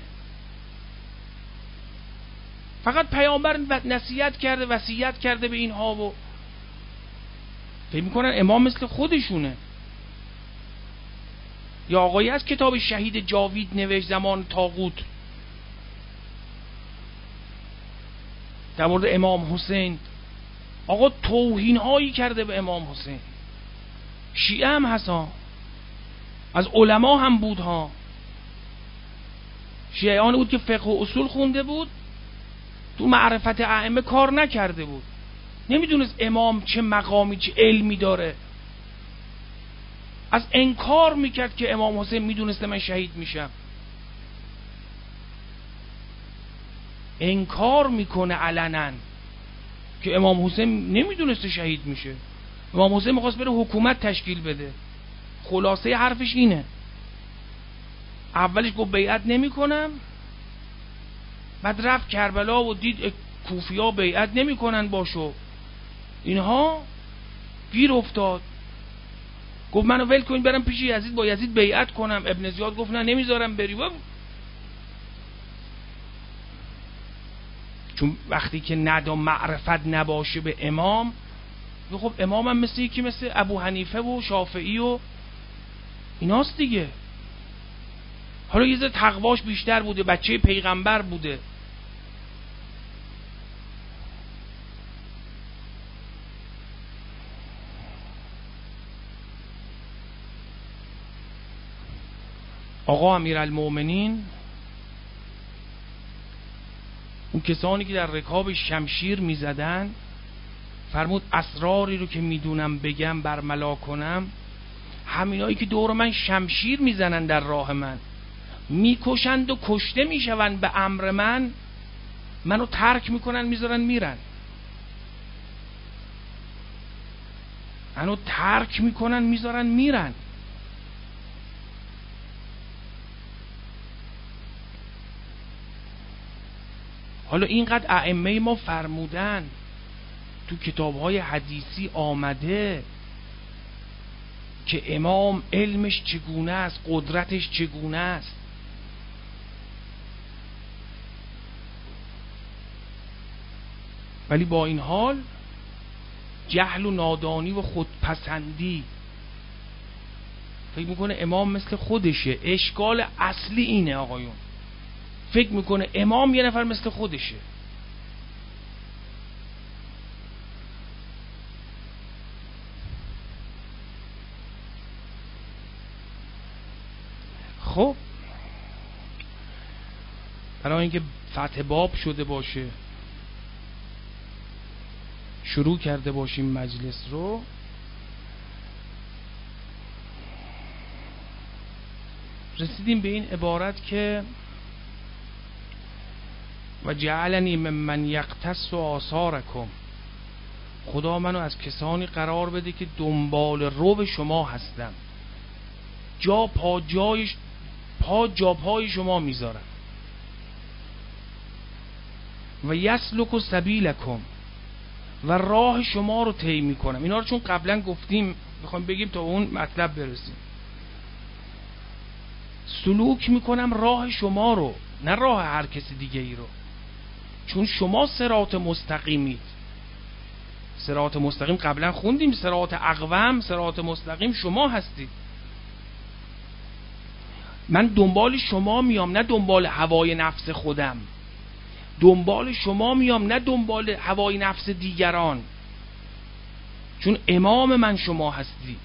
فقط پیامبر نصیحت کرده، وصیت کرده به اینها و فکر میکنن امام مثل خودشونه. یا آقایی از کتاب شهید جاوید نوشت زمان طاغوت در مورد امام حسین، آقا توهین هایی کرده به امام حسین. شیعه هم هست، از علما هم بود ها، شیعیان بود که فقه و اصول خونده بود، تو معرفت ائمه کار نکرده بود، نمیدونست امام چه مقامی چه علمی داره، از انکار میکرد که امام حسین میدونسته من شهید میشم، انکار میکنه علنا که امام حسین نمیدونسته شهید میشه. امام حسین میخواست بره حکومت تشکیل بده، خلاصه حرفش اینه. اولش گفت بیعت نمی کنم، بعد رفت کربلا و دید کوفیا بیعت نمی کنن باشو، اینها گیر افتاد، گفت منو ول کنید برم پیش یزید با یزید بیعت کنم. ابن زیاد گفت نه نمیذارم بری، چون وقتی که ندا معرفت نباشه به امام، خب امام هم مثل یکی مثل ابو حنیفه و شافعی و ایناست دیگه. حالا یه ذره تقواش بیشتر بوده، بچه پیغمبر بوده، آقا امیرالمومنین اون کسانی که در رکاب شمشیر میزدن فرمود اسراری رو که میدونم بگم برملا کنم، همینایی که دور من شمشیر میزنن در راه من، میکشند و کشته میشوند به امر من، منو ترک میکنن میذارن میرن، منو ترک میکنن میذارن میرن. حالا اینقدر ائمه ما فرمودن، تو کتاب‌های حدیثی آمده که امام علمش چگونه است، قدرتش چگونه است، ولی با این حال جهل و نادانی و خودپسندی فکر میکنه امام مثل خودشه. اشکال اصلی اینه آقایون، فکر میکنه امام یه نفر مثل خودشه. خب برای اینکه فتح باب شده باشه، شروع کرده باشیم مجلس رو، رسیدیم به این عبارت که و جعلنی ممن یقتص آثارکم، خدا منو از کسانی قرار بده که دنبال رو شما هستم، جا پا جایش پا جا پای شما میذارم. و یسلک سبیلکم، و راه شما رو طی میکنم. اینا رو چون قبلا گفتیم میخوایم بگیم تا اون مطلب برسیم. سلوک میکنم راه شما رو، نه راه هر کسی دیگه ای رو، چون شما صراط مستقیمید. صراط مستقیم قبلا خوندیم، صراط اقوم، صراط مستقیم شما هستید. من دنبال شما میام، نه دنبال هوای نفس خودم، دنبال شما میام نه دنبال هوای نفس دیگران، چون امام من شما هستی.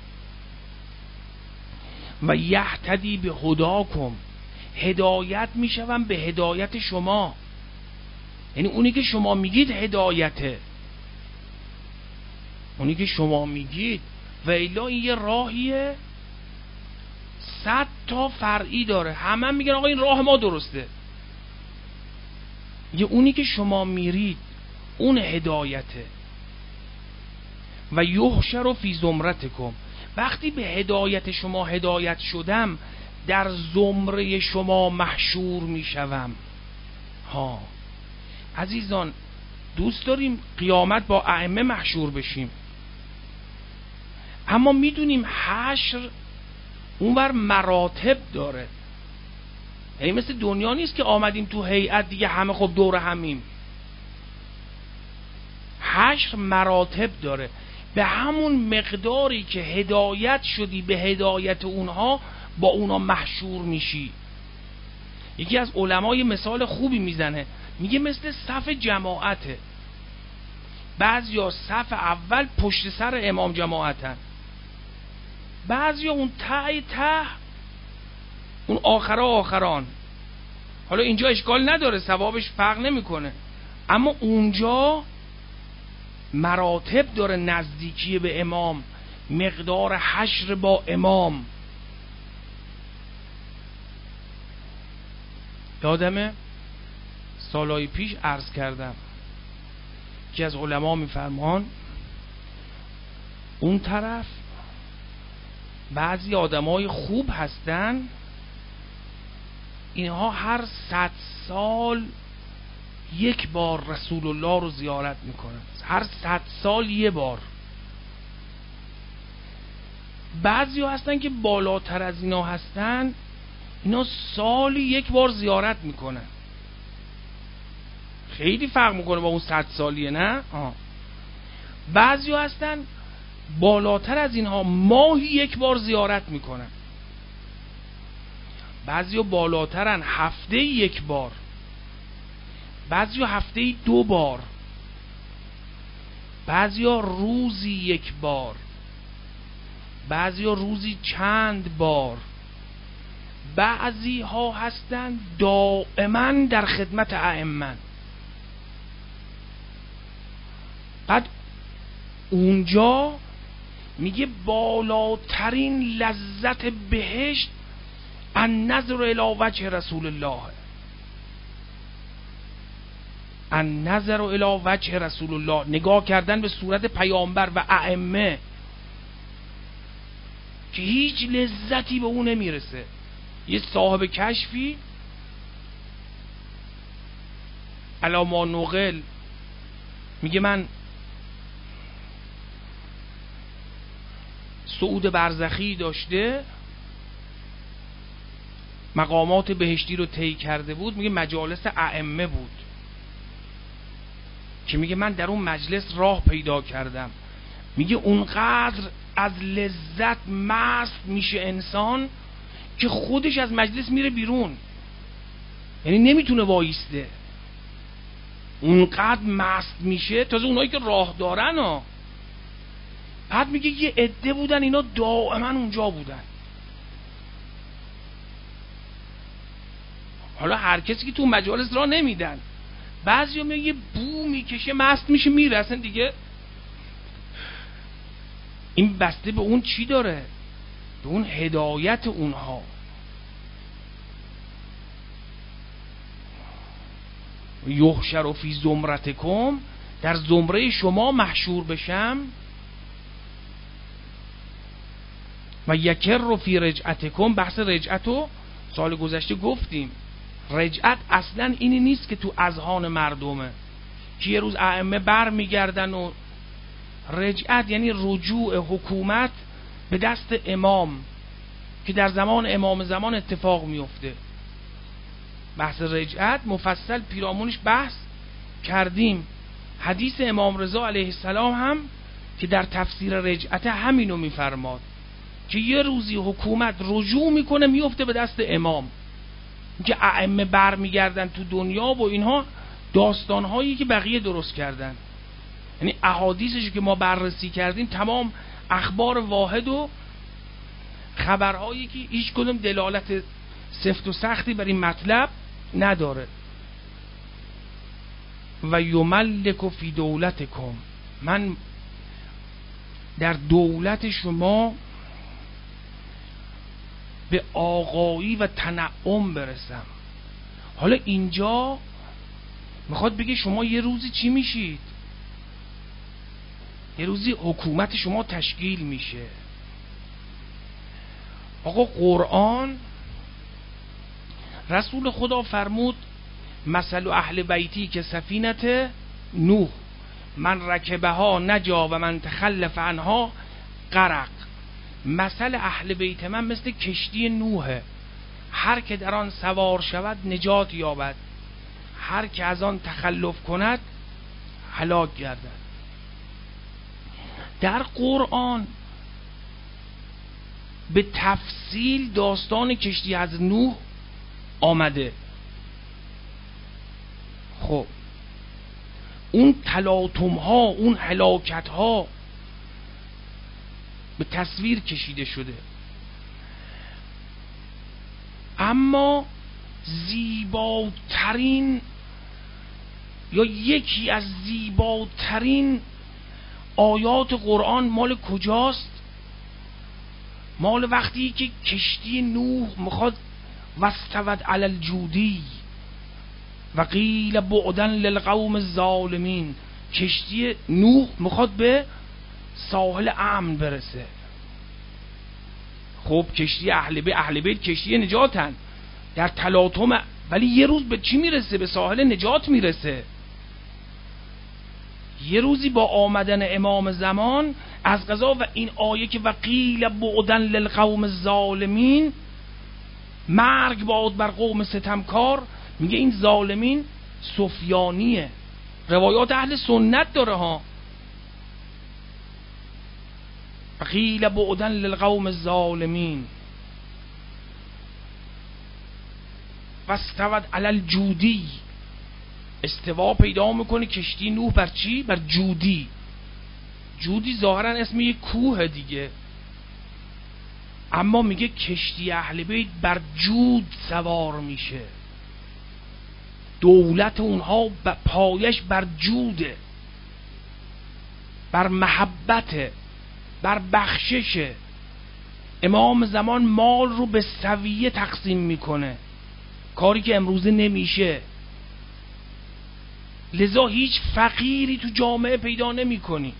و یهتدی به هداکم، هدایت میشوم به هدایت شما، یعنی اونی که شما میگید هدایته، اونی که شما میگید. و الا این یه راهیه صد تا فرعی داره، همه هم میگن آقا این راه ما درسته. یه اونی که شما میرید اون هدایته. و یحشر فی زمرتکم، وقتی به هدایت شما هدایت شدم در زمره شما محشور میشوم. ها عزیزان، دوست داریم قیامت با ائمه محشور بشیم، اما میدونیم حشر اونور مراتب داره. یعنی مثل دنیا نیست که آمدیم تو هیئت دیگه همه خب دور همیم. حشر مراتب داره، به همون مقداری که هدایت شدی به هدایت اونها با اونا محشور میشی. یکی از علمای مثال خوبی میزنه، میگه مثل صف جماعته، بعضیا صف اول پشت سر امام جماعتن، بعضیا اون ته ته اون آخرا آخران. حالا اینجا اشکال نداره، ثوابش فرق نمیکنه، اما اونجا مراتب داره نزدیکی به امام، مقدار حشر با امام. یادمه سالهای پیش عرض کردم که از علما میفرمان اون طرف بعضی آدمای خوب هستن، اینها هر صد سال یک بار رسول الله رو زیارت میکنن، هر صد سال یه بار. بعضی ها هستن که بالاتر از اینا هستن، اینا سالی یک بار زیارت میکنن. خیلی فرق میکنه با اون صد سالیه، نه؟ آه. بعضی ها هستن بالاتر از اینها ماهی یک بار زیارت میکنن. بعضی ها بالاترن هفته یک بار، بعضی ها هفته دو بار، بعضی ها روزی یک بار، بعضی ها روزی چند بار. بعضی ها هستن دائما در خدمت ائمه. بعد اونجا میگه بالاترین لذت بهشت النظر الی وجه رسول الله، النظر الی وجه رسول الله، نگاه کردن به صورت پیامبر و ائمه که هیچ لذتی به اون نمیرسه. یه صاحب کشفی علاما نقل میگه من صعود برزخی داشته، مقامات بهشتی رو طی کرده بود، میگه مجالس ائمه بود که میگه من در اون مجلس راه پیدا کردم. میگه اونقدر از لذت مست میشه انسان که خودش از مجلس میره بیرون، یعنی نمیتونه وایسته، اونقدر مست میشه. تازه اونایی که راه دارن ها. بعد میگه یه عده بودن اینا دائما اونجا بودن. حالا هر کسی که تو مجالس راه نمیدن، بعضیا میگه یه بو میکشه مست میشه میره اصلا دیگه. این بسته به اون چی داره، به اون هدایت اونها. یحشر فی زمرتکم، در زمره شما محشور بشم. و یکر فی رجعتکم، بحث رجعتو سال گذشته گفتیم. رجعت اصلا اینی نیست که تو اذهان مردمه که یه روز ائمه بر میگردن و رجعت یعنی رجوع حکومت به دست امام که در زمان امام زمان اتفاق میفته. بحث رجعت مفصل پیرامونش بحث کردیم. حدیث امام رضا علیه السلام هم که در تفسیر رجعت همینو میفرماد که یه روزی حکومت رجوع میکنه میفته به دست امام، که ائمه بر میگردن تو دنیا و اینها داستانهایی که بقیه درست کردن. یعنی احادیثش که ما بررسی کردیم تمام اخبار واحد و خبرهایی که هیچ کدوم دلالت سفت و سختی بر این مطلب نداره. و یملک فی دولتکم، من در دولت شما به آقایی و تنعم برسم. حالا اینجا میخواد بگه شما یه روزی چی میشید؟ یه روزی حکومت شما تشکیل میشه. آقا قرآن رسول خدا فرمود مثل اهل بیتی که سفینت نوح، من رکبها نجا و من تخلف عنها غرق. مثل اهل بیت من مثل کشتی نوحه، هر که در آن سوار شود نجات یابد، هر که از آن تخلف کند هلاک گردد. در قرآن به تفصیل داستان کشتی از نوح آمده. خب اون تلاطم ها، اون هلاکت ها به تصویر کشیده شده، اما زیباترین یا یکی از زیباترین آیات قرآن مال کجاست؟ مال وقتی که کشتی نوح میخواد واستوت علی الجودی و قیل بعدا للقوم الظالمین، کشتی نوح میخواد به ساحل امن برسه. خب کشتی اهل بیت، اهل بیت کشتی نجاتن در تلاطم، ولی یه روز به چی میرسه؟ به ساحل نجات میرسه. یه روزی با آمدن امام زمان از قضا و این آیه که وقیل بعدا للقوم الظالمین، مرگ باد بر قوم ستمکار، میگه این ظالمین سفیانیه. روایات اهل سنت داره ها. وقیل بعدا للقوم الظالمین واستوت علی الجودی، استوا پیدا میکنه کشتی نوح بر چی؟ بر جودی. جودی ظاهرا اسم یک کوه دیگه، اما میگه کشتی اهل بیت بر جود سوار میشه. دولت اونها پایش بر جوده، بر محبته، بر بخششه. امام زمان مال رو به سویه تقسیم میکنه، کاری که امروزه نمیشه. لذا هیچ فقیری تو جامعه پیدا نمی کنی.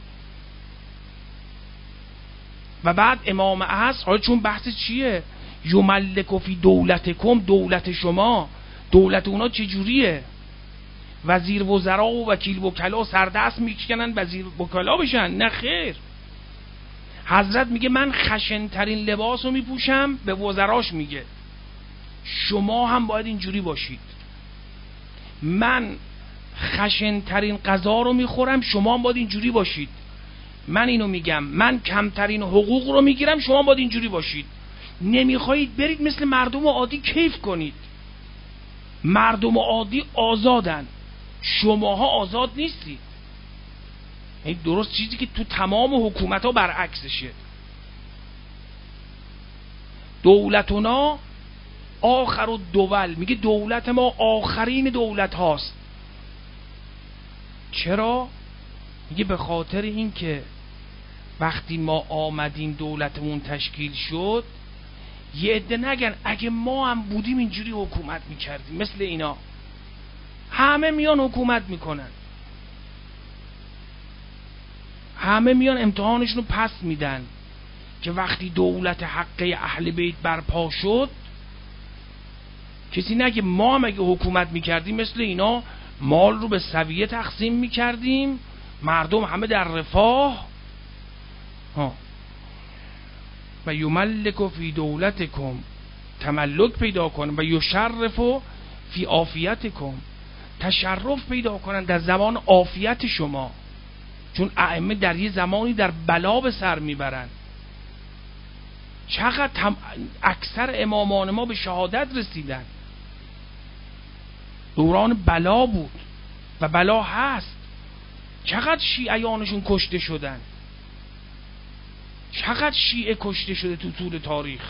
و بعد امام عصر، حالا چون بحث چیه؟ یملک فی دولتکم، دولت شما، دولت اونا چجوریه؟ وزیر وزرا و وکیل وکلا سردست میکنن وزیر وکلا بشن؟ نه خیر. حضرت میگه من خشنترین لباس رو میپوشم، به وزراش میگه شما هم باید اینجوری باشید. من خشنترین غذا رو میخورم، شما هم باید اینجوری باشید. من اینو میگم، من کمترین حقوق رو میگیرم، شما باید اینجوری باشید. نمیخواهید برید مثل مردم عادی کیف کنید. مردم عادی آزادن، شماها آزاد نیستید. این درست چیزی که تو تمام حکومت ها برعکسشه. دولتنا آخر الدول، میگه دولت ما آخرین دولت هاست. چرا؟ میگه به خاطر این که وقتی ما آمدیم دولتمون تشکیل شد، یه عده نگن اگه ما هم بودیم اینجوری حکومت میکردیم مثل اینا. همه میان حکومت میکنن، همه میان امتحانشون رو پس میدن که وقتی دولت حقه اهل بیت برپا شد، کسی نگه ما هم اگه حکومت میکردیم مثل اینا مال رو به سویه تقسیم میکردیم، مردم همه در رفاه. ها و یملک فی دولتکم، تملک پیدا کنن، و یشرف فی عافیتکم، تشرف پیدا کنن در زمان عافیت شما، چون ائمه در یه زمانی در بلا به سر میبرن. چقدر تم... اکثر امامان ما به شهادت رسیدن، دوران بلا بود و بلا هست. چقدر شیعیانشون کشته شدن، چقدر شیعه کشته شده تو طول تاریخ.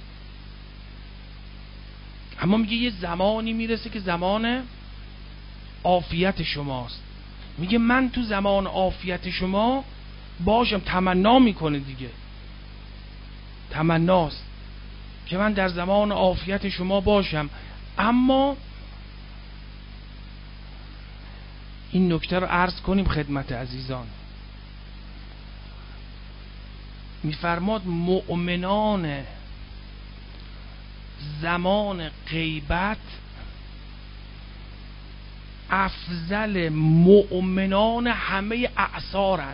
اما میگه یه زمانی میرسه که زمان عافیت شماست. میگه من تو زمان عافیت شما باشم. تمنا میکنه دیگه، تمناست که من در زمان عافیت شما باشم. اما این نکته رو عرض کنیم خدمت عزیزان. میفرماد مؤمنان زمان غیبت افضل مؤمنان همه اعصارن.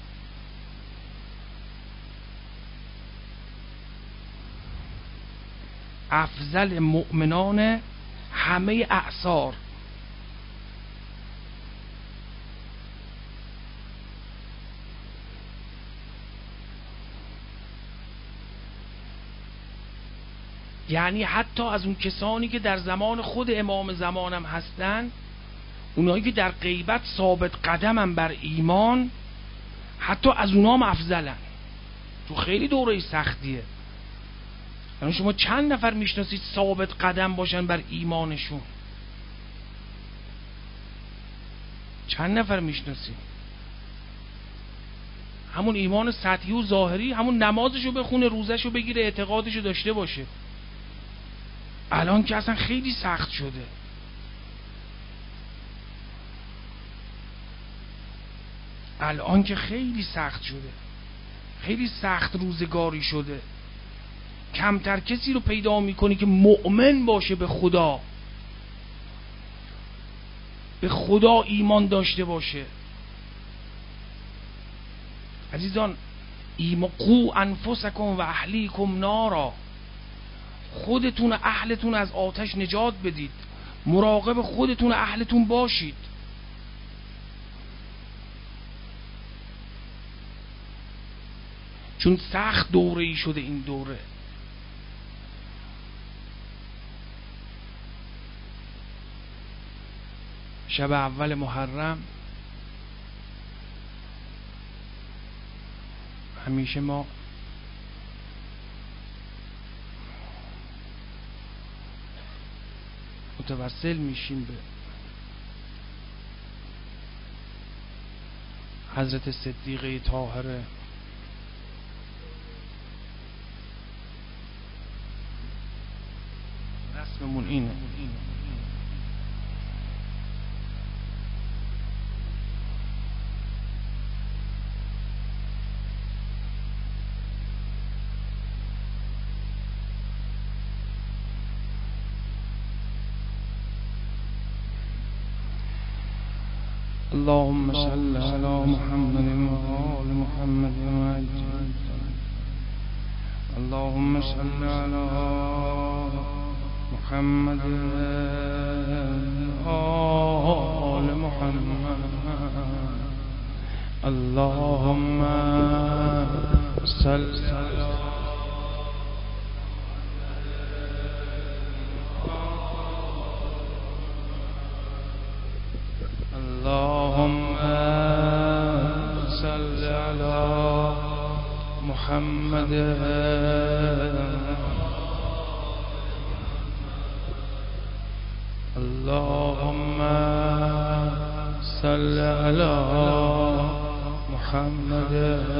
افضل مؤمنان همه اعصار. یعنی حتی از اون کسانی که در زمان خود امام زمانم هستن، اونایی که در غیبت ثابت قدمن بر ایمان، حتی از اونها هم افضلن. تو خیلی دوره سختیه. یعنی شما چند نفر میشناسید ثابت قدم باشن بر ایمانشون؟ چند نفر میشناسی؟ همون ایمان سطحی و ظاهری، همون نمازشو بخونه، روزشو بگیره، اعتقادشو داشته باشه. الان که اصلا خیلی سخت شده. الان که خیلی سخت شده، خیلی سخت روزگاری شده. کمتر کسی رو پیدا میکنی که مؤمن باشه به خدا، به خدا ایمان داشته باشه. عزیزان، ایمان قو انفسکم و اهلیکم نارا، خودتون و اهلتون از آتش نجات بدید، مراقب خودتون و اهلتون باشید. چون سخت دوره ای شده این دوره. شب اول محرم همیشه ما متوسل میشیم به حضرت صدیقه طاهره رسممون اینه. اللهم صل على محمد وآل محمد وعجل. اللهم صل على محمد وآل محمد. اللهم صل على اللهم صل على محمد اللهم صل على محمد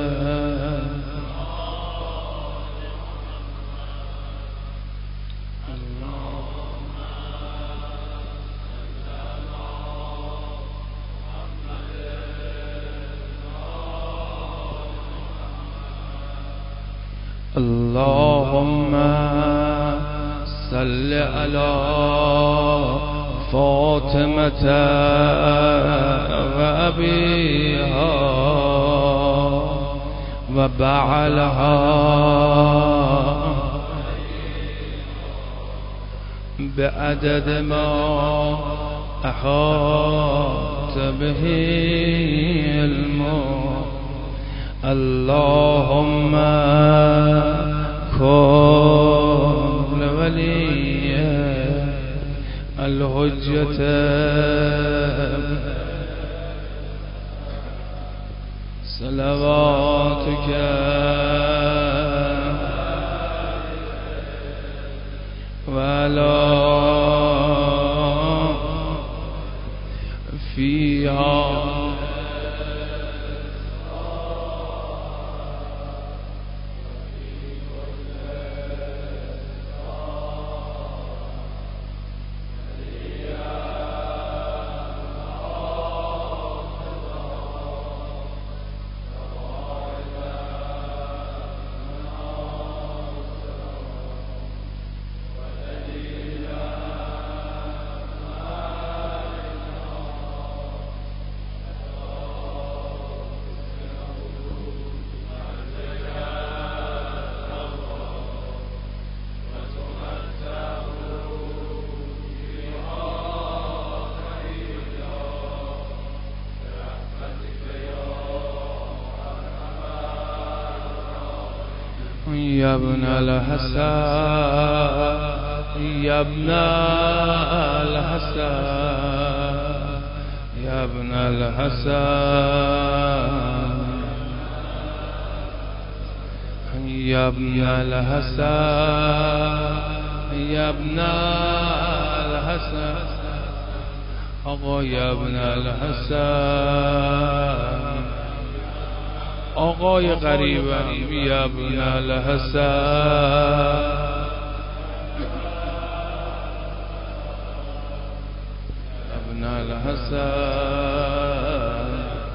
اللهم صل على فاطمة وأبيها وبعلها بعدد ما أحاط به علمه. اللهم كن ولي الحجة صلواتك وعلى فيها يا ابن الحسن يا ابن الحسن يا ابن الحسن يا ابن الحسن يا ابن الحسن آقای ابن الحسن آقای غریبم بی ابن الحسن ابن الحسن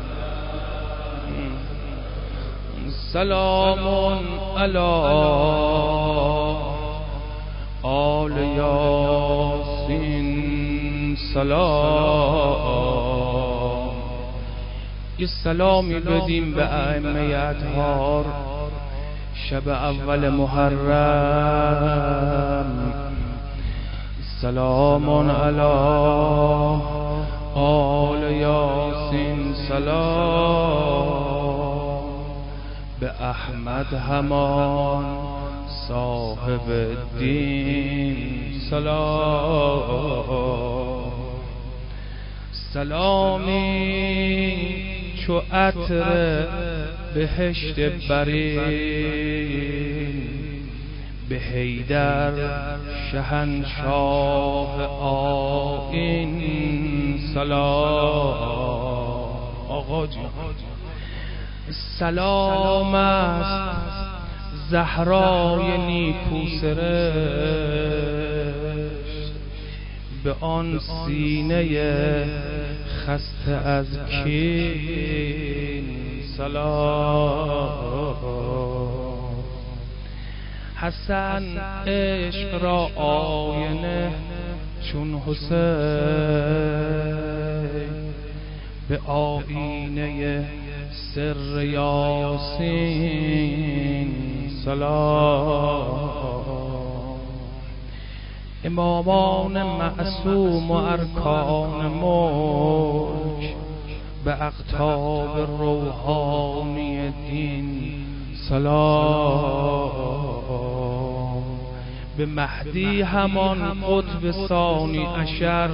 سلام علی آل یاسین سلام. یه سلامی بدیم به ائمه اطهار شب اول محرم. سلام علی آل یاسین سلام. به احمد همان صاحب الدین سلام. سلامی چو عطر بهشت برین به حیدر شهنشاه آیین سلام. آقا جان سلام است زهرای نیکوسرشت به آن سینه خسته از کین سلام. حسن عشق را آینه چون حسین به آینه سر یاسین سلام. امامان معصوم و ارکان ملک به اقطاب روحانی دین سلام. به مهدی همان قطب ثانی عشر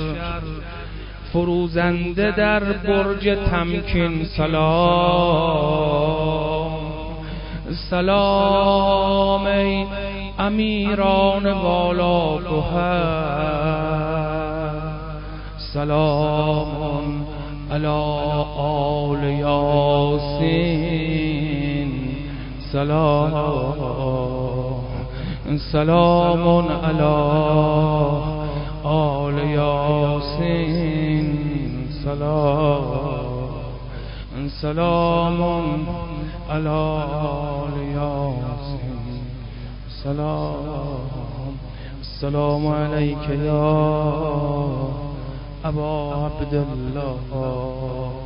فروزنده در برج تمکین سلام. سلام ای امیران والا گهر سلام علی آل یاسین سلام. سلام علی آل یاسین سلام. سلام علی آل یاسین سلام. السلام علیک یا ابا عبدالله.